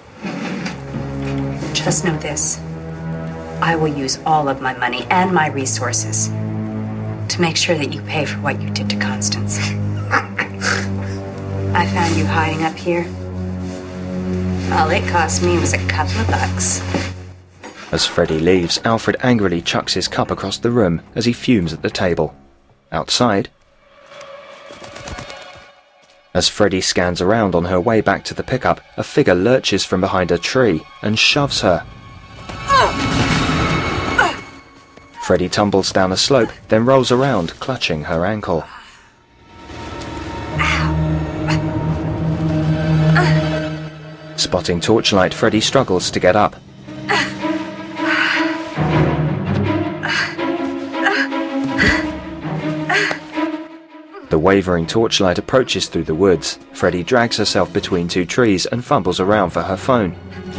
Just know this. I will use all of my money and my resources to make sure that you pay for what you did to Constance. I found you hiding up here. All it cost me was a couple of bucks. As Freddie leaves, Alfred angrily chucks his cup across the room as he fumes at the table. Outside, as Freddie scans around on her way back to the pickup, a figure lurches from behind a tree and shoves her. Freddie tumbles down a slope, then rolls around, clutching her ankle. Spotting Torchlight, Freddie struggles to get up. The wavering Torchlight approaches through the woods. Freddie drags herself between two trees and fumbles around for her phone.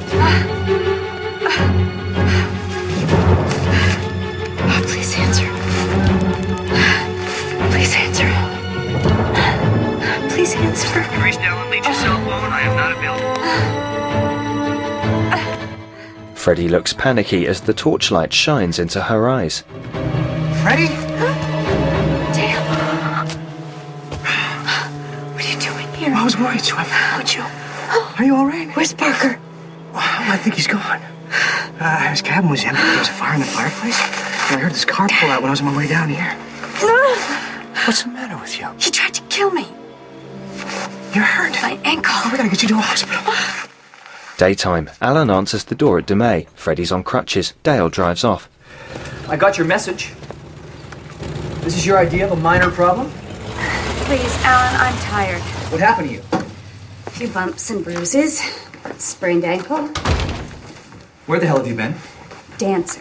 Please answer. Please answer. Please answer. You reached Ellen Leach's cell phone. I am not available. Freddie looks panicky as the torchlight shines into her eyes. Freddie? I was worried, so I followed you. Are you all right? Where's Parker? Well, I think he's gone. His cabin was empty. There was a fire in the fireplace. And I heard this car pull out when I was on my way down here. What's the matter with you? He tried to kill me. You're hurt. My ankle. Oh, we gotta get you to a hospital. Daytime. Alan answers the door at DeMay. Freddie's on crutches. Dale drives off. I got your message. This is your idea of a minor problem? Please, Alan, I'm tired. What happened to you? A few bumps and bruises. Sprained ankle. Where the hell have you been? Dancing.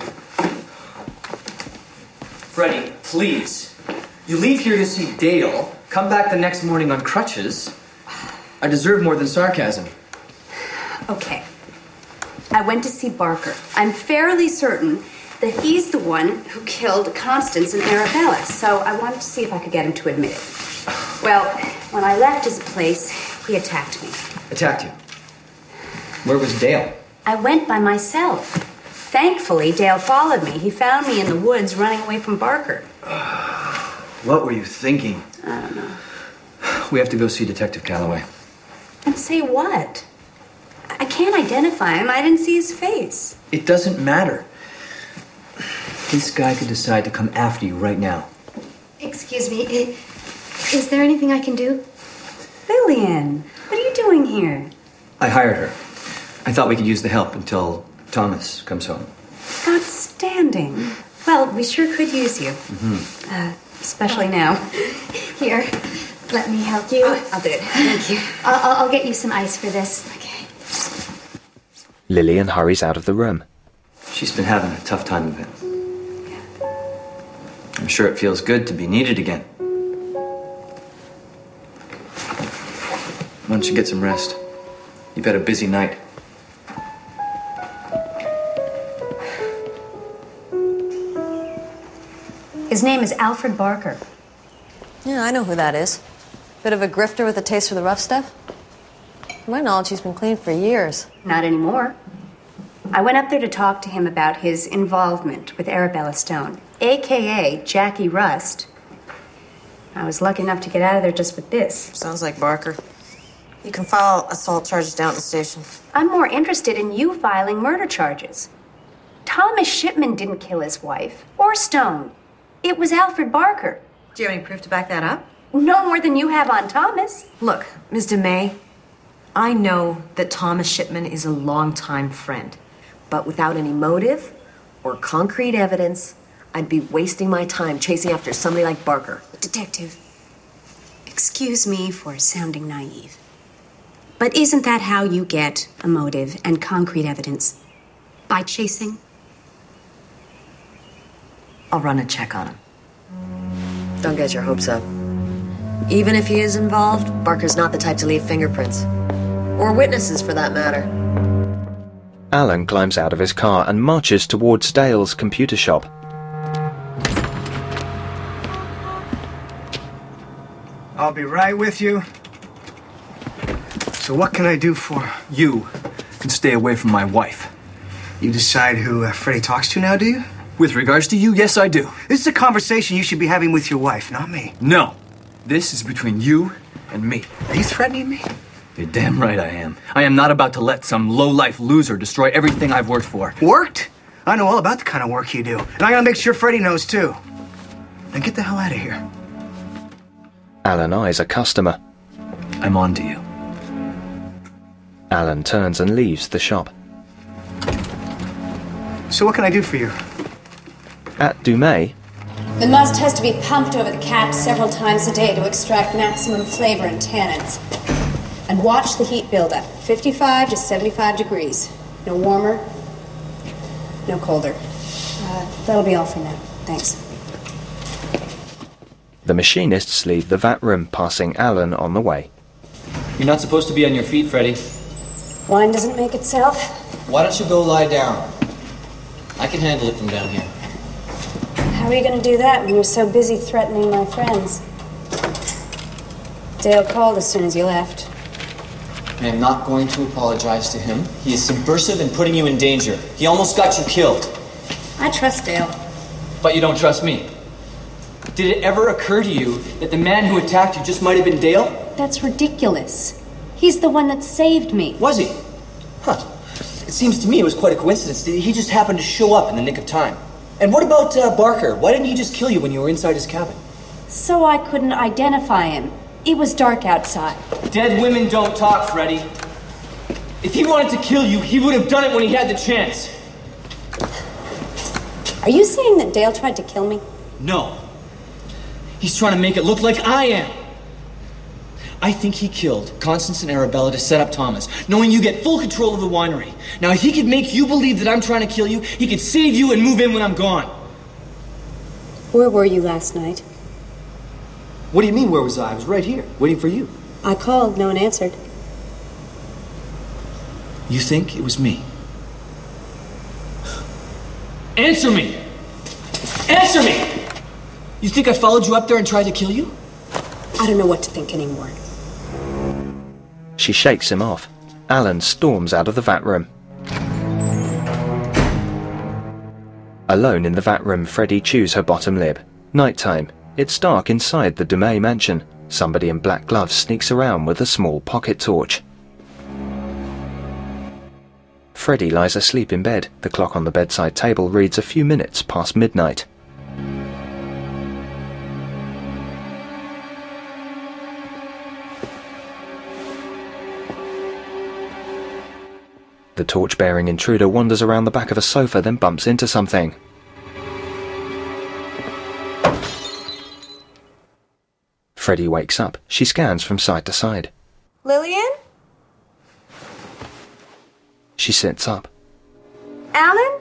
Freddie, please. You leave here to see Dale, come back the next morning on crutches. I deserve more than sarcasm. Okay. I went to see Barker. I'm fairly certain that he's the one who killed Constance and Arabella, so I wanted to see if I could get him to admit it. Well, when I left his place, he attacked me. Attacked you? Where was Dale? I went by myself. Thankfully, Dale followed me. He found me in the woods running away from Barker. What were you thinking? I don't know. We have to go see Detective Calloway. And say what? I can't identify him. I didn't see his face. It doesn't matter. This guy could decide to come after you right now. Excuse me, is there anything I can do? Lillian, what are you doing here? I hired her. I thought we could use the help until Thomas comes home. Outstanding. Well, we sure could use you. Especially now. Here, let me help you. I'll do it. Thank you. I'll get you some ice for this. Okay. Lillian hurries out of the room. She's been having a tough time of it. I'm sure it feels good to be needed again. Why don't you get some rest? You've had a busy night. His name is Alfred Barker. Yeah, I know who that is. Bit of a grifter with a taste for the rough stuff. To my knowledge, he's been clean for years. Not anymore. I went up there to talk to him about his involvement with Arabella Stone, a.k.a. Jackie Rust. I was lucky enough to get out of there just with this. Sounds like Barker. You can file assault charges down at the station. I'm more interested in you filing murder charges. Thomas Shipman didn't kill his wife, or Stone. It was Alfred Barker. Do you have any proof to back that up? No more than you have on Thomas. Look, Ms. DeMay, I know that Thomas Shipman is a longtime friend, but without any motive or concrete evidence, I'd be wasting my time chasing after somebody like Barker. Detective, excuse me for sounding naive, but isn't that how you get a motive and concrete evidence? By chasing? I'll run a check on him. Don't get your hopes up. Even if he is involved, Barker's not the type to leave fingerprints. Or witnesses, for that matter. Alan climbs out of his car and marches towards Dale's computer shop. I'll be right with you. So what can I do for You can stay away from my wife. you? Decide who Freddie talks to now, do you? With regards to you, yes, I do. This is a conversation you should be having with your wife, not me. No. This is between you and me. Are you threatening me? You're damn right I am. I am not about to let some low-life loser destroy everything I've worked for. Worked? I know all about the kind of work you do. And I gotta make sure Freddie knows, too. Now get the hell out of here. Alan eyes a customer. I'm on to you. Alan turns and leaves the shop. So what can I do for you? At Dumais, The must has to be pumped over the cap several times a day to extract maximum flavor and tannins. And watch the heat buildup. 55 to 75 degrees. No warmer, no colder. That'll be all for now. Thanks. the machinists leave the vat room, passing Alan on the way. You're not supposed to be on your feet, Freddie. Wine doesn't make itself. Why don't you go lie down? I can handle it from down here. How are you going to do that when you're so busy threatening my friends? Dale called as soon as you left. I am not going to apologize to him. He is subversive and putting you in danger. He almost got you killed. I trust Dale. But you don't trust me. Did it ever occur to you that the man who attacked you just might have been Dale? That's ridiculous. He's the one that saved me. Was he? Huh. It seems to me it was quite a coincidence. He just happened to show up in the nick of time. And what about Barker? Why didn't he just kill you when you were inside his cabin? So I couldn't identify him. It was dark outside. Dead women don't talk, Freddie. If he wanted to kill you, he would have done it when he had the chance. Are you saying that Dale tried to kill me? No. He's trying to make it look like I am. I think he killed Constance and Arabella to set up Thomas, knowing you get full control of the winery. Now, if he could make you believe that I'm trying to kill you, he could save you and move in when I'm gone. Where were you last night? What do you mean, where was I? I was right here, waiting for you. I called, no one answered. You think it was me? Answer me! Answer me! You think I followed you up there and tried to kill you? I don't know what to think anymore. She shakes him off. Alan storms out of the vat room. Alone in the vat room, Freddie chews her bottom lip. Nighttime. It's dark inside the Dumais mansion. Somebody in black gloves sneaks around with a small pocket torch. Freddie lies asleep in bed. The clock on the bedside table reads a few minutes past midnight. The torch-bearing intruder wanders around the back of a sofa, then bumps into something. Freddie wakes up. She scans from side to side. Lillian? She sits up. Alan?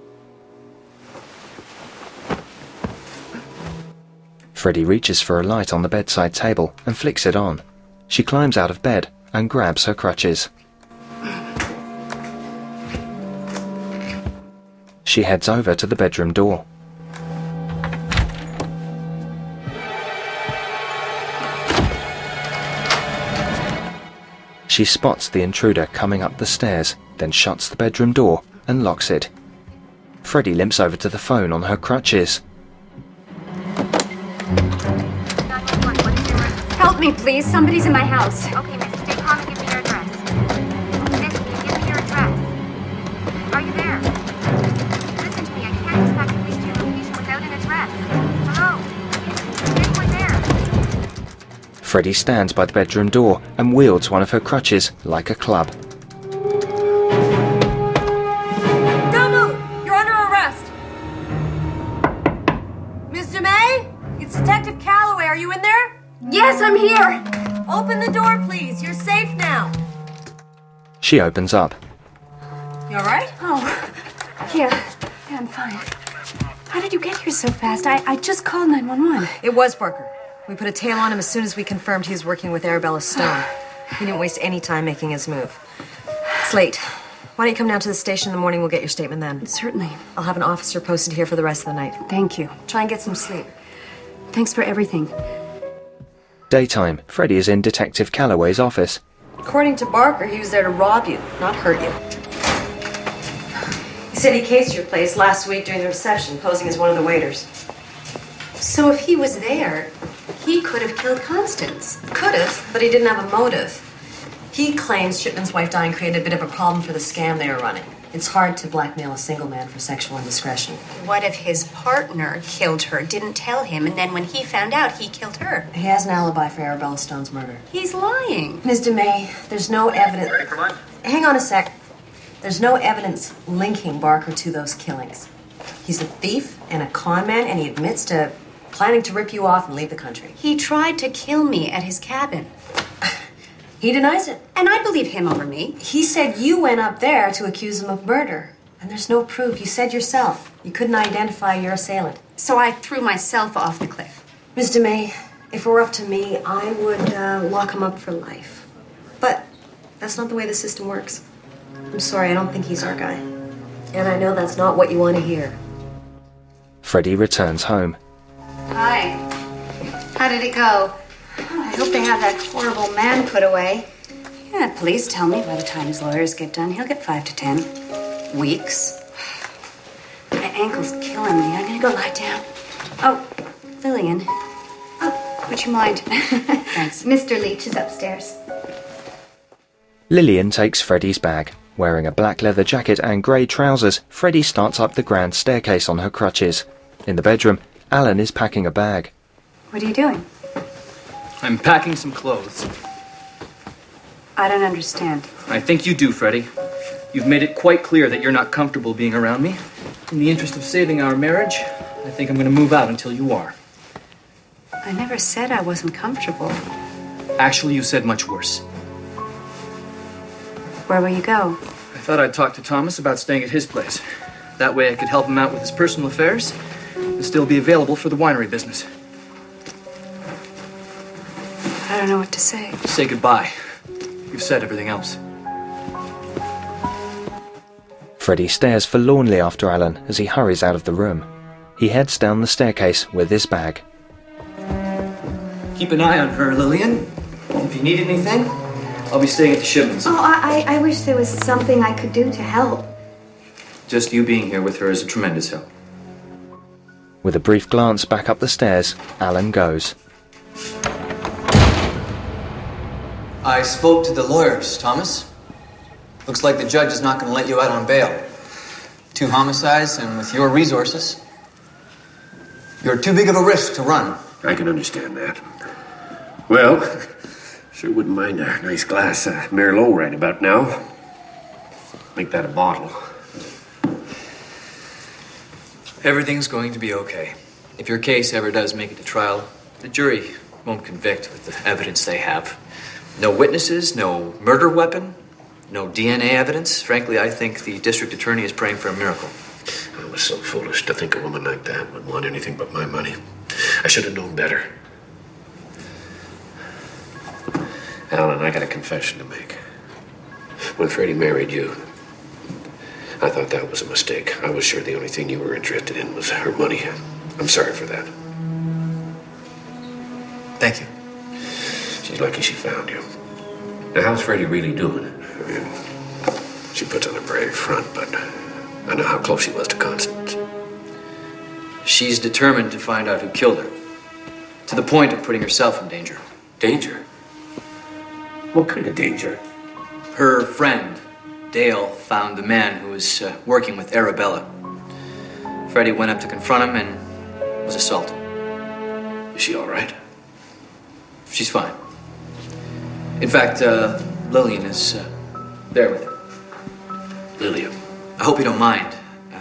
Freddie reaches for a light on the bedside table and flicks it on. She climbs out of bed and grabs her crutches. She heads over to the bedroom door. She spots the intruder coming up the stairs, then shuts the bedroom door and locks it. Freddie limps over to the phone on her crutches. Help me, please. Somebody's in my house. Okay, miss, stay calm and give me your address. Miss, can you give me your address? Are you there? Listen to me, I can't dispatch police to your location without an address. Hello? Is anyone there? Freddie stands by the bedroom door and wields one of her crutches like a club. Don't move! You're under arrest! Miss Dumais? It's Detective Calloway. Are you in there? Yes, I'm here. Open the door, please. You're safe now. She opens up. You all right? Oh, yeah, I'm fine. How did you get here so fast? I just called 911. It was Barker. We put a tail on him as soon as we confirmed he was working with Arabella Stone. He didn't waste any time making his move. It's late. Why don't you come down to the station in the morning? We'll get your statement then. Certainly. I'll have an officer posted here for the rest of the night. Thank you. Try and get some sleep. Thanks for everything. Daytime. Freddie is in Detective Calloway's office. According to Barker, he was there to rob you, not hurt you. He said he cased your place last week during the reception, posing as one of the waiters. So if he was there, he could have killed Constance. Could have, but he didn't have a motive. He claims Shipman's wife dying created a bit of a problem for the scam they were running. It's hard to blackmail a single man for sexual indiscretion. What if his partner killed her, didn't tell him, and then when he found out, he killed her? He has an alibi for Arabella Stone's murder. He's lying. Ms. DeMay, there's no evidence... Hang on a sec. There's no evidence linking Barker to those killings. He's a thief and a con man, and he admits to planning to rip you off and leave the country. He tried to kill me at his cabin. He denies it. And I believe him over me. He said you went up there to accuse him of murder. And there's no proof. You said yourself you couldn't identify your assailant. So I threw myself off the cliff. Ms. DeMay, if it were up to me, I would lock him up for life. But that's not the way the system works. I'm sorry, I don't think he's our guy. And I know that's not what you want to hear. Freddie returns home. Hi. How did it go? I hope they have that horrible man put away. Yeah, police tell me by the time his lawyers get done, he'll get 5 to 10 weeks. My ankle's killing me. I'm gonna go lie down. Oh, Lillian. Oh, would you mind? Thanks. Mr. Leach is upstairs. Lillian takes Freddie's bag. Wearing a black leather jacket and grey trousers, Freddie starts up the grand staircase on her crutches. In the bedroom, Alan is packing a bag. What are you doing? I'm packing some clothes. I don't understand. I think you do, Freddie. You've made it quite clear that you're not comfortable being around me. In the interest of saving our marriage, I think I'm going to move out until you are. I never said I wasn't comfortable. Actually, you said much worse. Where will you go? I thought I'd talk to Thomas about staying at his place. That way I could help him out with his personal affairs and still be available for the winery business. I don't know what to say. Say goodbye. You've said everything else. Freddie stares forlornly after Alan as he hurries out of the room. He heads down the staircase with his bag. Keep an eye on her, Lillian. If you need anything, I'll be staying at the Shipmans. Oh, I wish there was something I could do to help. Just you being here with her is a tremendous help. With a brief glance back up the stairs, Alan goes. I spoke to the lawyers, Thomas. Looks like the judge is not going to let you out on bail. 2 homicides, and with your resources, you're too big of a risk to run. I can understand that. Well, sure wouldn't mind a nice glass of Merlot right about now. Make that a bottle. Everything's going to be okay. If your case ever does make it to trial, the jury won't convict with the evidence they have. No witnesses, no murder weapon, no DNA evidence. Frankly, I think the district attorney is praying for a miracle. I was so foolish to think a woman like that would want anything but my money. I should have known better. Alan, I got a confession to make. When Freddie married you, I thought that was a mistake. I was sure the only thing you were interested in was her money. I'm sorry for that. Thank you. She's lucky she found you. Now, how's Freddie really doing? I mean, she puts on a brave front, but I know how close she was to Constance. She's determined to find out who killed her, to the point of putting herself in danger. Danger? What kind of danger? Her friend, Dale, found the man who was working with Arabella. Freddie went up to confront him and was assaulted. Is she all right? She's fine. In fact, Lillian is there with her. Lillian? I hope you don't mind.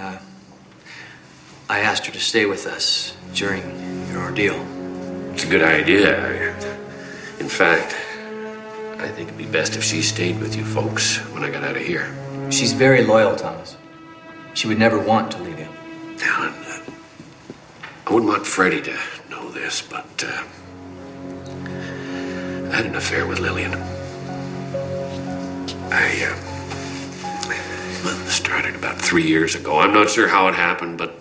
I asked her to stay with us during your ordeal. It's a good idea. In fact, I think it'd be best if she stayed with you folks when I got out of here. She's very loyal, Thomas. She would never want to leave you. Alan, I wouldn't want Freddie to know this, but had an affair with Lillian. Well, it started about 3 years ago. I'm not sure how it happened, but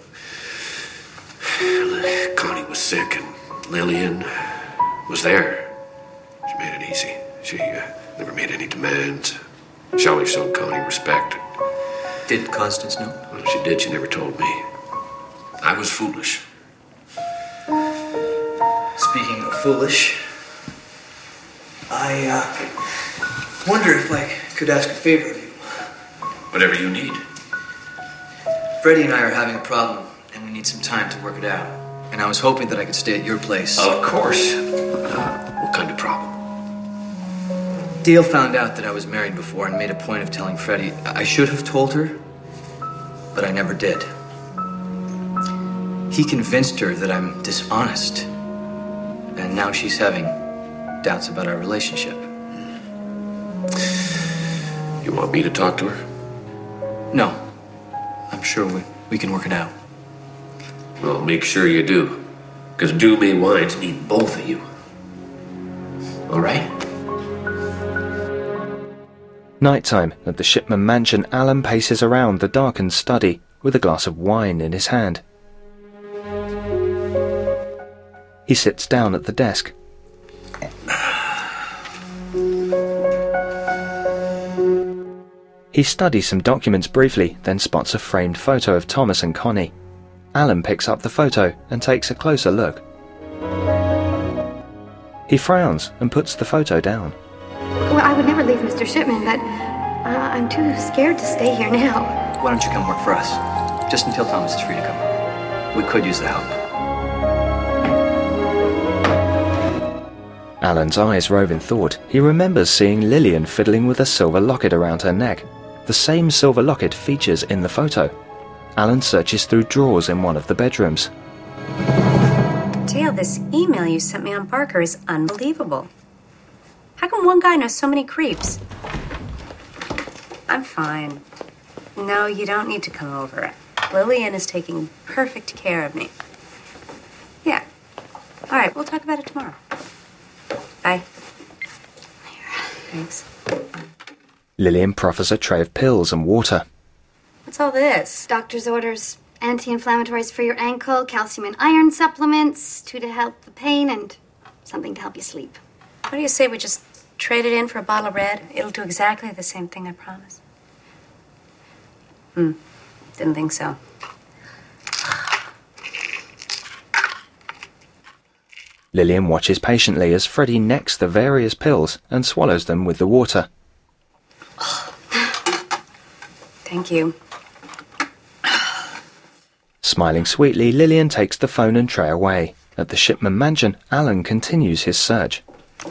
Connie was sick and Lillian was there. She made it easy. She never made any demands. She always showed Connie respect. Did Constance know? Well, she did. She never told me. I was foolish. Speaking of foolish, I wonder if I could ask a favor of you. Whatever you need. Freddie and I are having a problem, and we need some time to work it out. And I was hoping that I could stay at your place. Of course. What kind of problem? Dale found out that I was married before and made a point of telling Freddie. I should have told her, but I never did. He convinced her that I'm dishonest, and now she's having doubts about our relationship. You want me to talk to her? No. I'm sure we can work it out. Well, make sure you do. Because Dumay wines need both of you. All right? Nighttime, at the Shipman mansion, Alan paces around the darkened study with a glass of wine in his hand. He sits down at the desk. He studies some documents briefly, then spots a framed photo of Thomas and Connie. Alan picks up the photo and takes a closer look. He frowns and puts the photo down. Well, I would never leave Mr. Shipman, but I'm too scared to stay here now. Why don't you come work for us? Just until Thomas is free to come. We could use the help. Alan's eyes rove in thought. He remembers seeing Lillian fiddling with a silver locket around her neck. The same silver locket features in the photo. Alan searches through drawers in one of the bedrooms. Dale, this email you sent me on Barker is unbelievable. How come one guy knows so many creeps? I'm fine. No, you don't need to come over. Lillian is taking perfect care of me. Yeah. All right, we'll talk about it tomorrow. Bye. Thanks. Lillian proffers a tray of pills and water. What's all this? Doctor's orders anti-inflammatories for your ankle, calcium and iron supplements, 2 to help the pain, and something to help you sleep. What do you say we just trade it in for a bottle of red? It'll do exactly the same thing, I promise. Didn't think so. Lillian watches patiently as Freddie necks the various pills and swallows them with the water. Thank you. Smiling sweetly, Lillian takes the phone and tray away. At the Shipman mansion, Alan continues his search.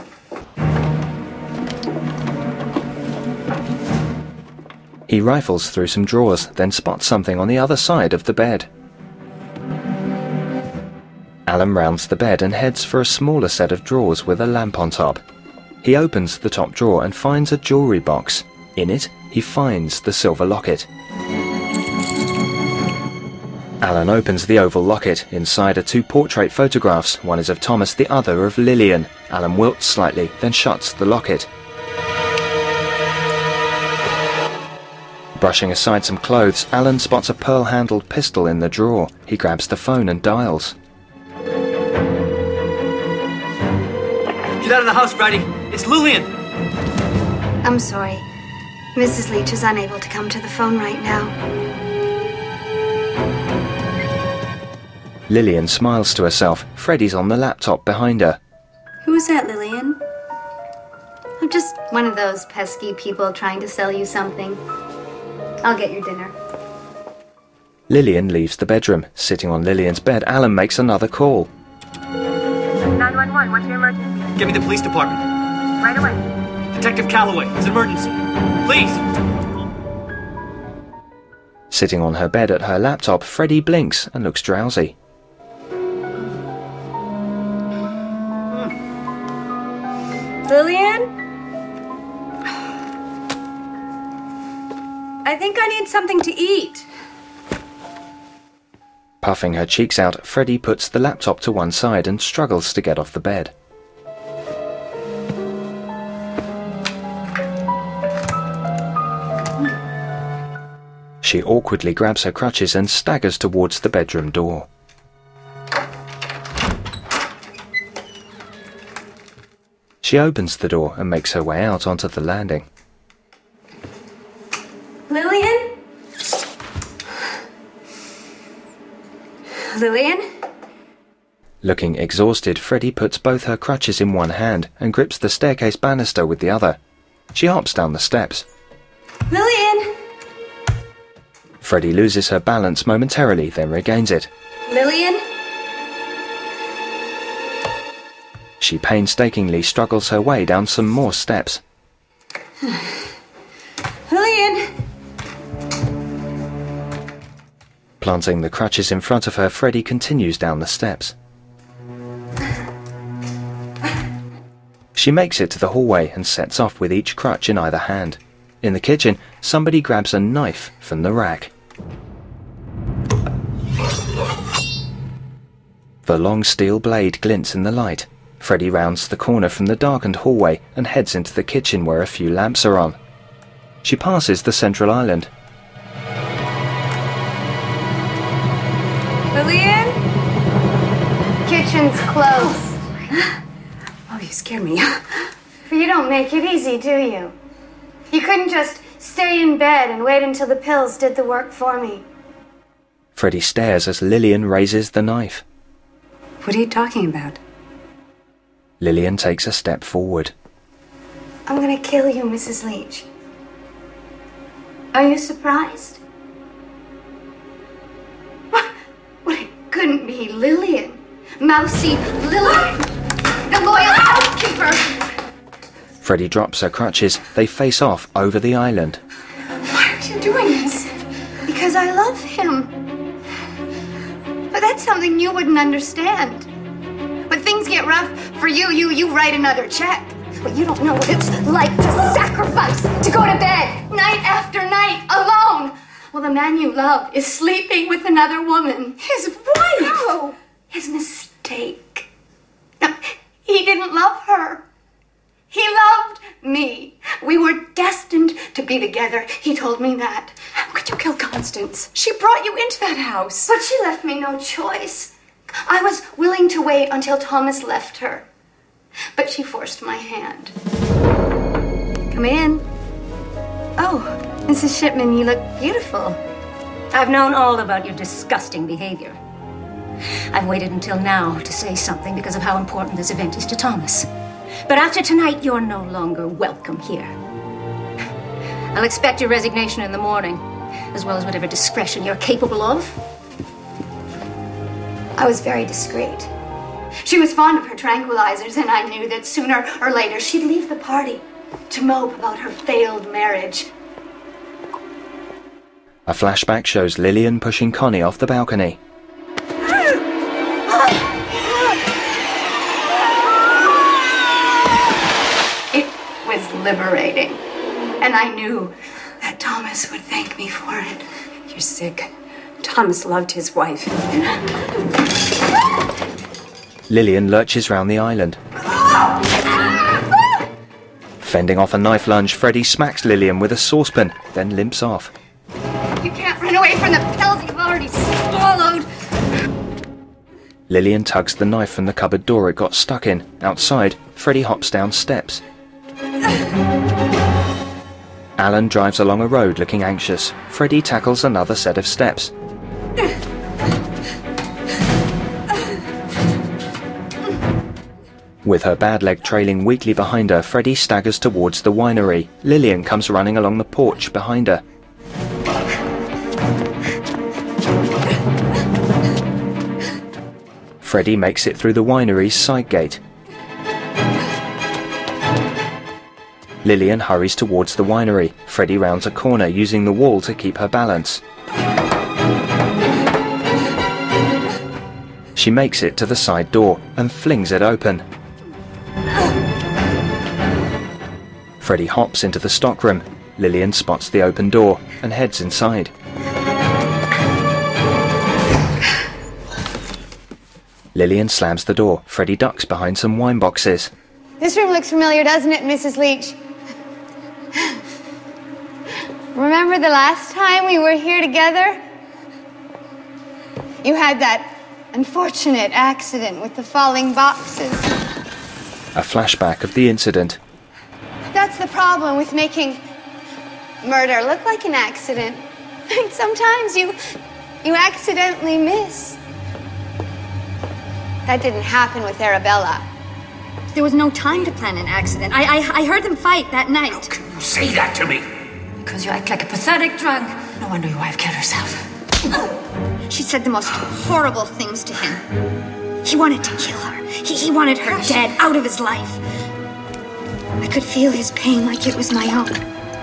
He rifles through some drawers, then spots something on the other side of the bed. Alan rounds the bed and heads for a smaller set of drawers with a lamp on top. He opens the top drawer and finds a jewellery box. In it, he finds the silver locket. Alan opens the oval locket. Inside are 2 portrait photographs. One is of Thomas, the other of Lillian. Alan wilts slightly, then shuts the locket. Brushing aside some clothes, Alan spots a pearl-handled pistol in the drawer. He grabs the phone and dials. Get out of the house, Freddie. It's Lillian. I'm sorry. Mrs. Leach is unable to come to the phone right now. Lillian smiles to herself. Freddie's on the laptop behind her. Who is that, Lillian? I'm just one of those pesky people trying to sell you something. I'll get your dinner. Lillian leaves the bedroom. Sitting on Lillian's bed, Alan makes another call. 911, what's your emergency? Get me the police department. Right away. Detective Calloway, it's an emergency. Please! Sitting on her bed at her laptop, Freddie blinks and looks drowsy. Lillian? I think I need something to eat. Puffing her cheeks out, Freddie puts the laptop to one side and struggles to get off the bed. She awkwardly grabs her crutches and staggers towards the bedroom door. She opens the door and makes her way out onto the landing. Lillian? Lillian? Looking exhausted, Freddie puts both her crutches in one hand and grips the staircase banister with the other. She hops down the steps. Lillian? Freddie loses her balance momentarily, then regains it. Lillian? She painstakingly struggles her way down some more steps. Lillian? Planting the crutches in front of her, Freddie continues down the steps. She makes it to the hallway and sets off with each crutch in either hand. In the kitchen, somebody grabs a knife from the rack. The long steel blade glints in the light. Freddie rounds the corner from the darkened hallway and heads into the kitchen where a few lamps are on. She passes the central island. Lillian? Kitchen's closed. Oh, you scared me. But you don't make it easy, do you? You couldn't just stay in bed and wait until the pills did the work for me. Freddie stares as Lillian raises the knife. What are you talking about? Lillian takes a step forward. I'm gonna kill you, Mrs. Leach. Are you surprised? What, it couldn't be Lillian. Mousy Lillian, the loyal housekeeper. Freddie drops her crutches. They face off over the island. Why are you doing this? Because I love him. But that's something you wouldn't understand. When things get rough for you write another check. But you don't know what it's like to sacrifice, to go to bed night after night alone, while the man you love is sleeping with another woman, his wife. No, his mistake. No, he didn't love her. He loved me. We were destined to be together. He told me that. How could you kill Constance? She brought you into that house. But she left me no choice. I was willing to wait until Thomas left her. But she forced my hand. Come in. Oh, Mrs. Shipman, you look beautiful. I've known all about your disgusting behavior. I've waited until now to say something because of how important this event is to Thomas. But after tonight, you're no longer welcome here. I'll expect your resignation in the morning, as well as whatever discretion you're capable of. I was very discreet. She was fond of her tranquilizers, and I knew that sooner or later she'd leave the party to mope about her failed marriage. A flashback shows Lillian pushing Connie off the balcony. It was liberating, and I knew that Thomas would thank me for it. You're sick. Thomas loved his wife. Lillian lurches round the island. Fending off a knife lunge, Freddie smacks Lillian with a saucepan, then limps off. You can't run away from the pills you've already swallowed. Lillian tugs the knife from the cupboard door it got stuck in. Outside, Freddie hops down steps. Alan drives along a road looking anxious. Freddie tackles another set of steps. With her bad leg trailing weakly behind her, Freddie staggers towards the winery. Lillian comes running along the porch behind her. Freddie makes it through the winery's side gate. Lillian hurries towards the winery. Freddie rounds a corner using the wall to keep her balance. She makes it to the side door and flings it open. Freddie hops into the stockroom. Lillian spots the open door and heads inside. Lillian slams the door. Freddie ducks behind some wine boxes. This room looks familiar, doesn't it, Mrs. Leach? Remember the last time we were here together? You had that unfortunate accident with the falling boxes. A flashback of the incident. That's the problem with making murder look like an accident. Sometimes you accidentally miss. That didn't happen with Arabella. There was no time to plan an accident. I heard them fight that night. How can you say that to me? Because you act like a pathetic drunk. No wonder your wife killed herself. She said the most horrible things to him. He wanted to kill her. He wanted her dead, out of his life. I could feel his pain like it was my own.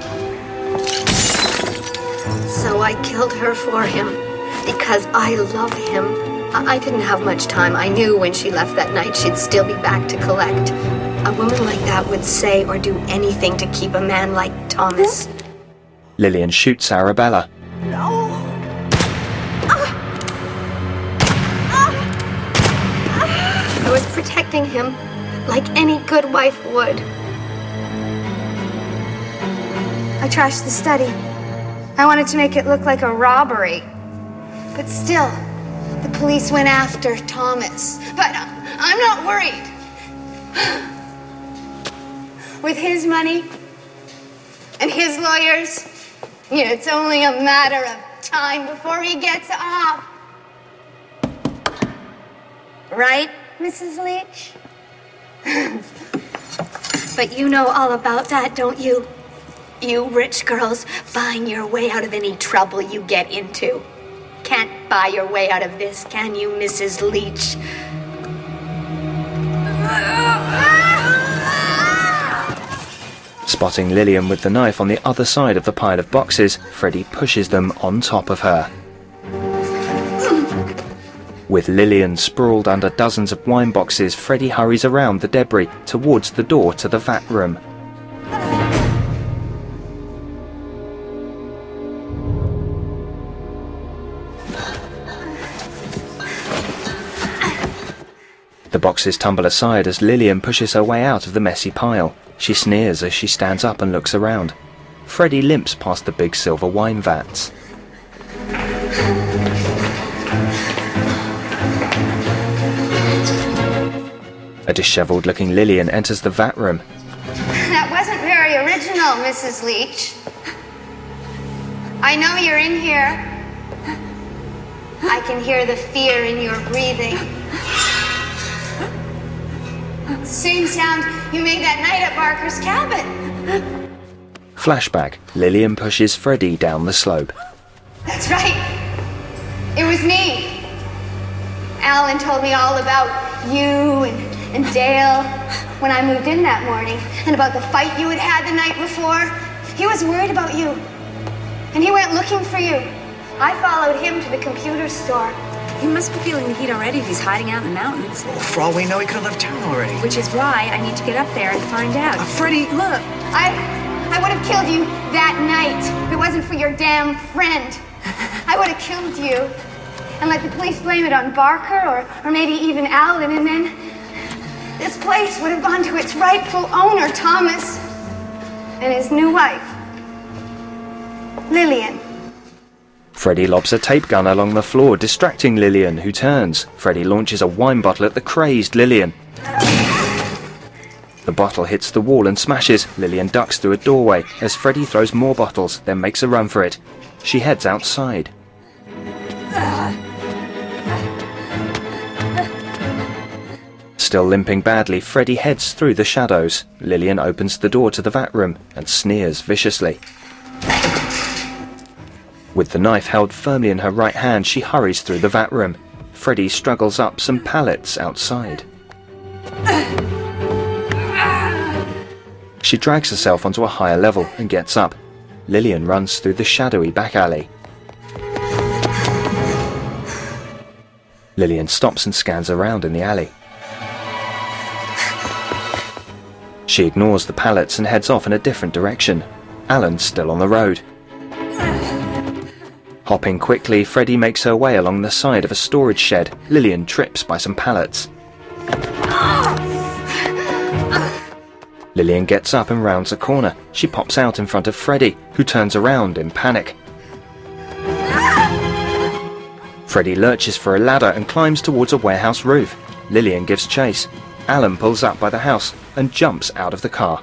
So I killed her for him because I love him. I didn't have much time. I knew when she left that night she'd still be back to collect. A woman like that would say or do anything to keep a man like Thomas. Lillian shoots Arabella. No. I was protecting him like any good wife would. I trashed the study. I wanted to make it look like a robbery. But still, the police went after Thomas. But I'm not worried. With his money and his lawyers, it's only a matter of time before he gets off. Right, Mrs. Leach? But you know all about that, don't you? You rich girls buying your way out of any trouble you get into. Can't buy your way out of this, can you, Mrs. Leach? Spotting Lillian with the knife on the other side of the pile of boxes, Freddy pushes them on top of her. With Lillian sprawled under dozens of wine boxes, Freddy hurries around the debris towards the door to the vat room. The boxes tumble aside as Lillian pushes her way out of the messy pile. She sneers as she stands up and looks around. Freddy limps past the big silver wine vats. A dishevelled-looking Lillian enters the vat room. That wasn't very original, Mrs. Leach. I know you're in here. I can hear the fear in your breathing. Same sound you made that night at Barker's cabin. Flashback. Lillian pushes Freddy down the slope. That's right. It was me. Alan told me all about you and Dale when I moved in that morning, and about the fight you had had the night before. He was worried about you, and he went looking for you. I followed him to the computer store. He must be feeling the heat already if he's hiding out in the mountains. Well, for all we know, he could have left town already. Which is why I need to get up there and find out. Freddie! Look, I would have killed you that night if it wasn't for your damn friend. I would have killed you and let the police blame it on Barker or maybe even Alan, and then this place would have gone to its rightful owner, Thomas, and his new wife, Lillian. Freddy lobs a tape gun along the floor, distracting Lillian, who turns. Freddy launches a wine bottle at the crazed Lillian. The bottle hits the wall and smashes. Lillian ducks through a doorway as Freddy throws more bottles, then makes a run for it. She heads outside. Still limping badly, Freddy heads through the shadows. Lillian opens the door to the vat room and sneers viciously. With the knife held firmly in her right hand, she hurries through the vat room. Freddy struggles up some pallets outside. She drags herself onto a higher level and gets up. Lillian runs through the shadowy back alley. Lillian stops and scans around in the alley. She ignores the pallets and heads off in a different direction. Alan's still on the road. Hopping quickly, Freddy makes her way along the side of a storage shed. Lillian trips by some pallets. Lillian gets up and rounds a corner. She pops out in front of Freddie, who turns around in panic. Freddie lurches for a ladder and climbs towards a warehouse roof. Lillian gives chase. Alan pulls up by the house and jumps out of the car.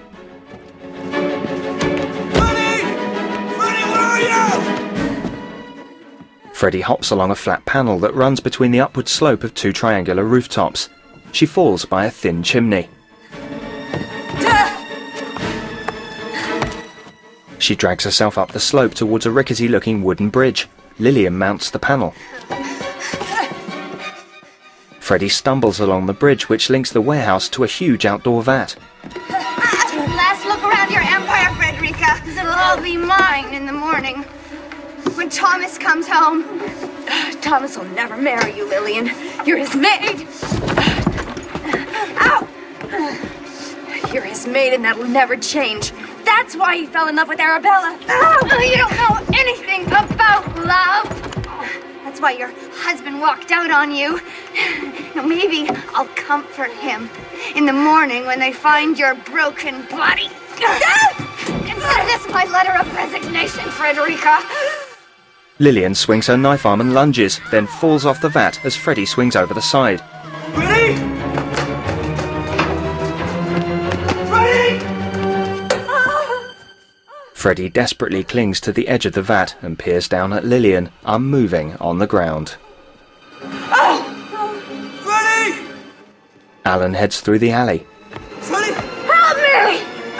Freddie hops along a flat panel that runs between the upward slope of two triangular rooftops. She falls by a thin chimney. She drags herself up the slope towards a rickety-looking wooden bridge. Lillian mounts the panel. Freddie stumbles along the bridge which links the warehouse to a huge outdoor vat. Last look around your empire, Frederica, because it'll all be mine in the morning. When Thomas comes home. Thomas will never marry you, Lillian. You're his maid. Ow! You're his maid, and that'll never change. That's why he fell in love with Arabella. Oh, you don't know anything about love. That's why your husband walked out on you. Now maybe I'll comfort him in the morning when they find your broken body. Consider this my letter of resignation, Frederica. Lillian swings her knife arm and lunges, then falls off the vat as Freddie swings over the side. Freddie! Freddie! Freddie desperately clings to the edge of the vat and peers down at Lillian, unmoving on the ground. Freddie! Alan heads through the alley. Freddie! Help me!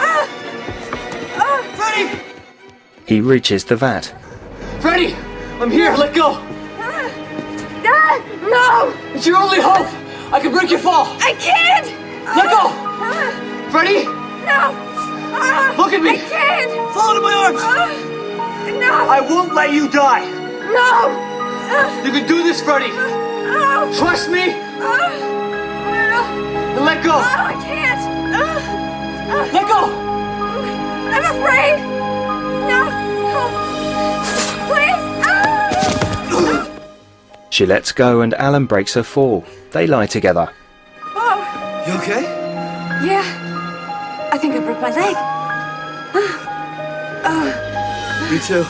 Freddie! He reaches the vat. Freddie! I'm here, let go! Dad! No! It's your only hope! I can break your fall! I can't! Let go! Freddie! No! Look at me! I can't! Fall into my arms! No! I won't let you die! No! You can do this, Freddie! Trust me! And let go! I can't! Let go! I'm afraid! No! Please! She lets go and Alan breaks her fall. They lie together. Oh. You okay? Yeah. I think I broke my leg. Me too.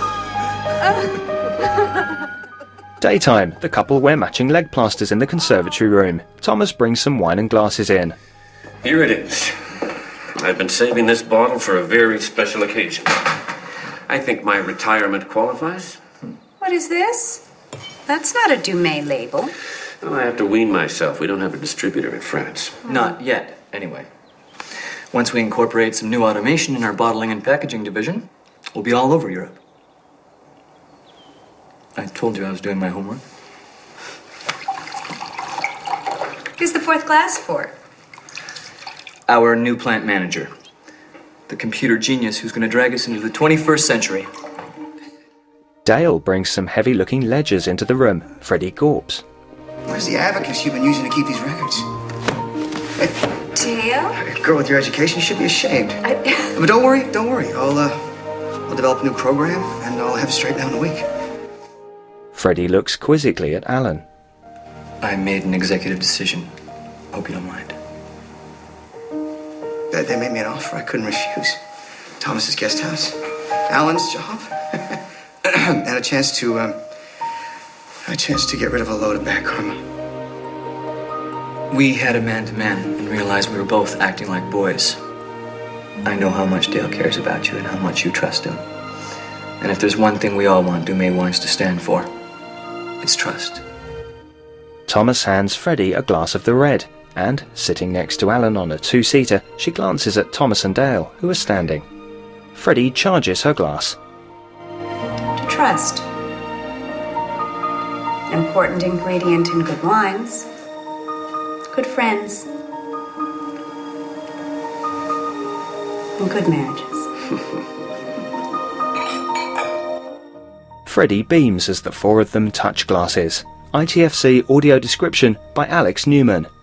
Daytime, the couple wear matching leg plasters in the conservatory room. Thomas brings some wine and glasses in. Here it is. I've been saving this bottle for a very special occasion. I think my retirement qualifies. What is this? That's not a Dumais label. Well, I have to wean myself. We don't have a distributor in France. Not yet, anyway. Once we incorporate some new automation in our bottling and packaging division, we'll be all over Europe. I told you I was doing my homework. Who's the fourth class for? Our new plant manager. The computer genius who's going to drag us into the 21st century. Dale brings some heavy-looking ledgers into the room. Freddie gawps. Where's the abacus you've been using to keep these records? Dale? Girl with your education, you should be ashamed. But don't worry. I'll develop a new program and I'll have it straightened out in a week. Freddie looks quizzically at Alan. I made an executive decision. Hope you don't mind. They made me an offer I couldn't refuse. Thomas's guest house, Alan's job, and a chance to get rid of a load of bad karma. We had a man-to-man and realized we were both acting like boys. I know how much Dale cares about you and how much you trust him. And if there's one thing we all want Dumais wines to stand for, it's trust. Thomas hands Freddie a glass of the red. And, sitting next to Alan on a two-seater, she glances at Thomas and Dale, who are standing. Freddie charges her glass. To trust. An important ingredient in good wines. Good friends. And good marriages. Freddie beams as the four of them touch glasses. ITFC audio description by Alex Newman.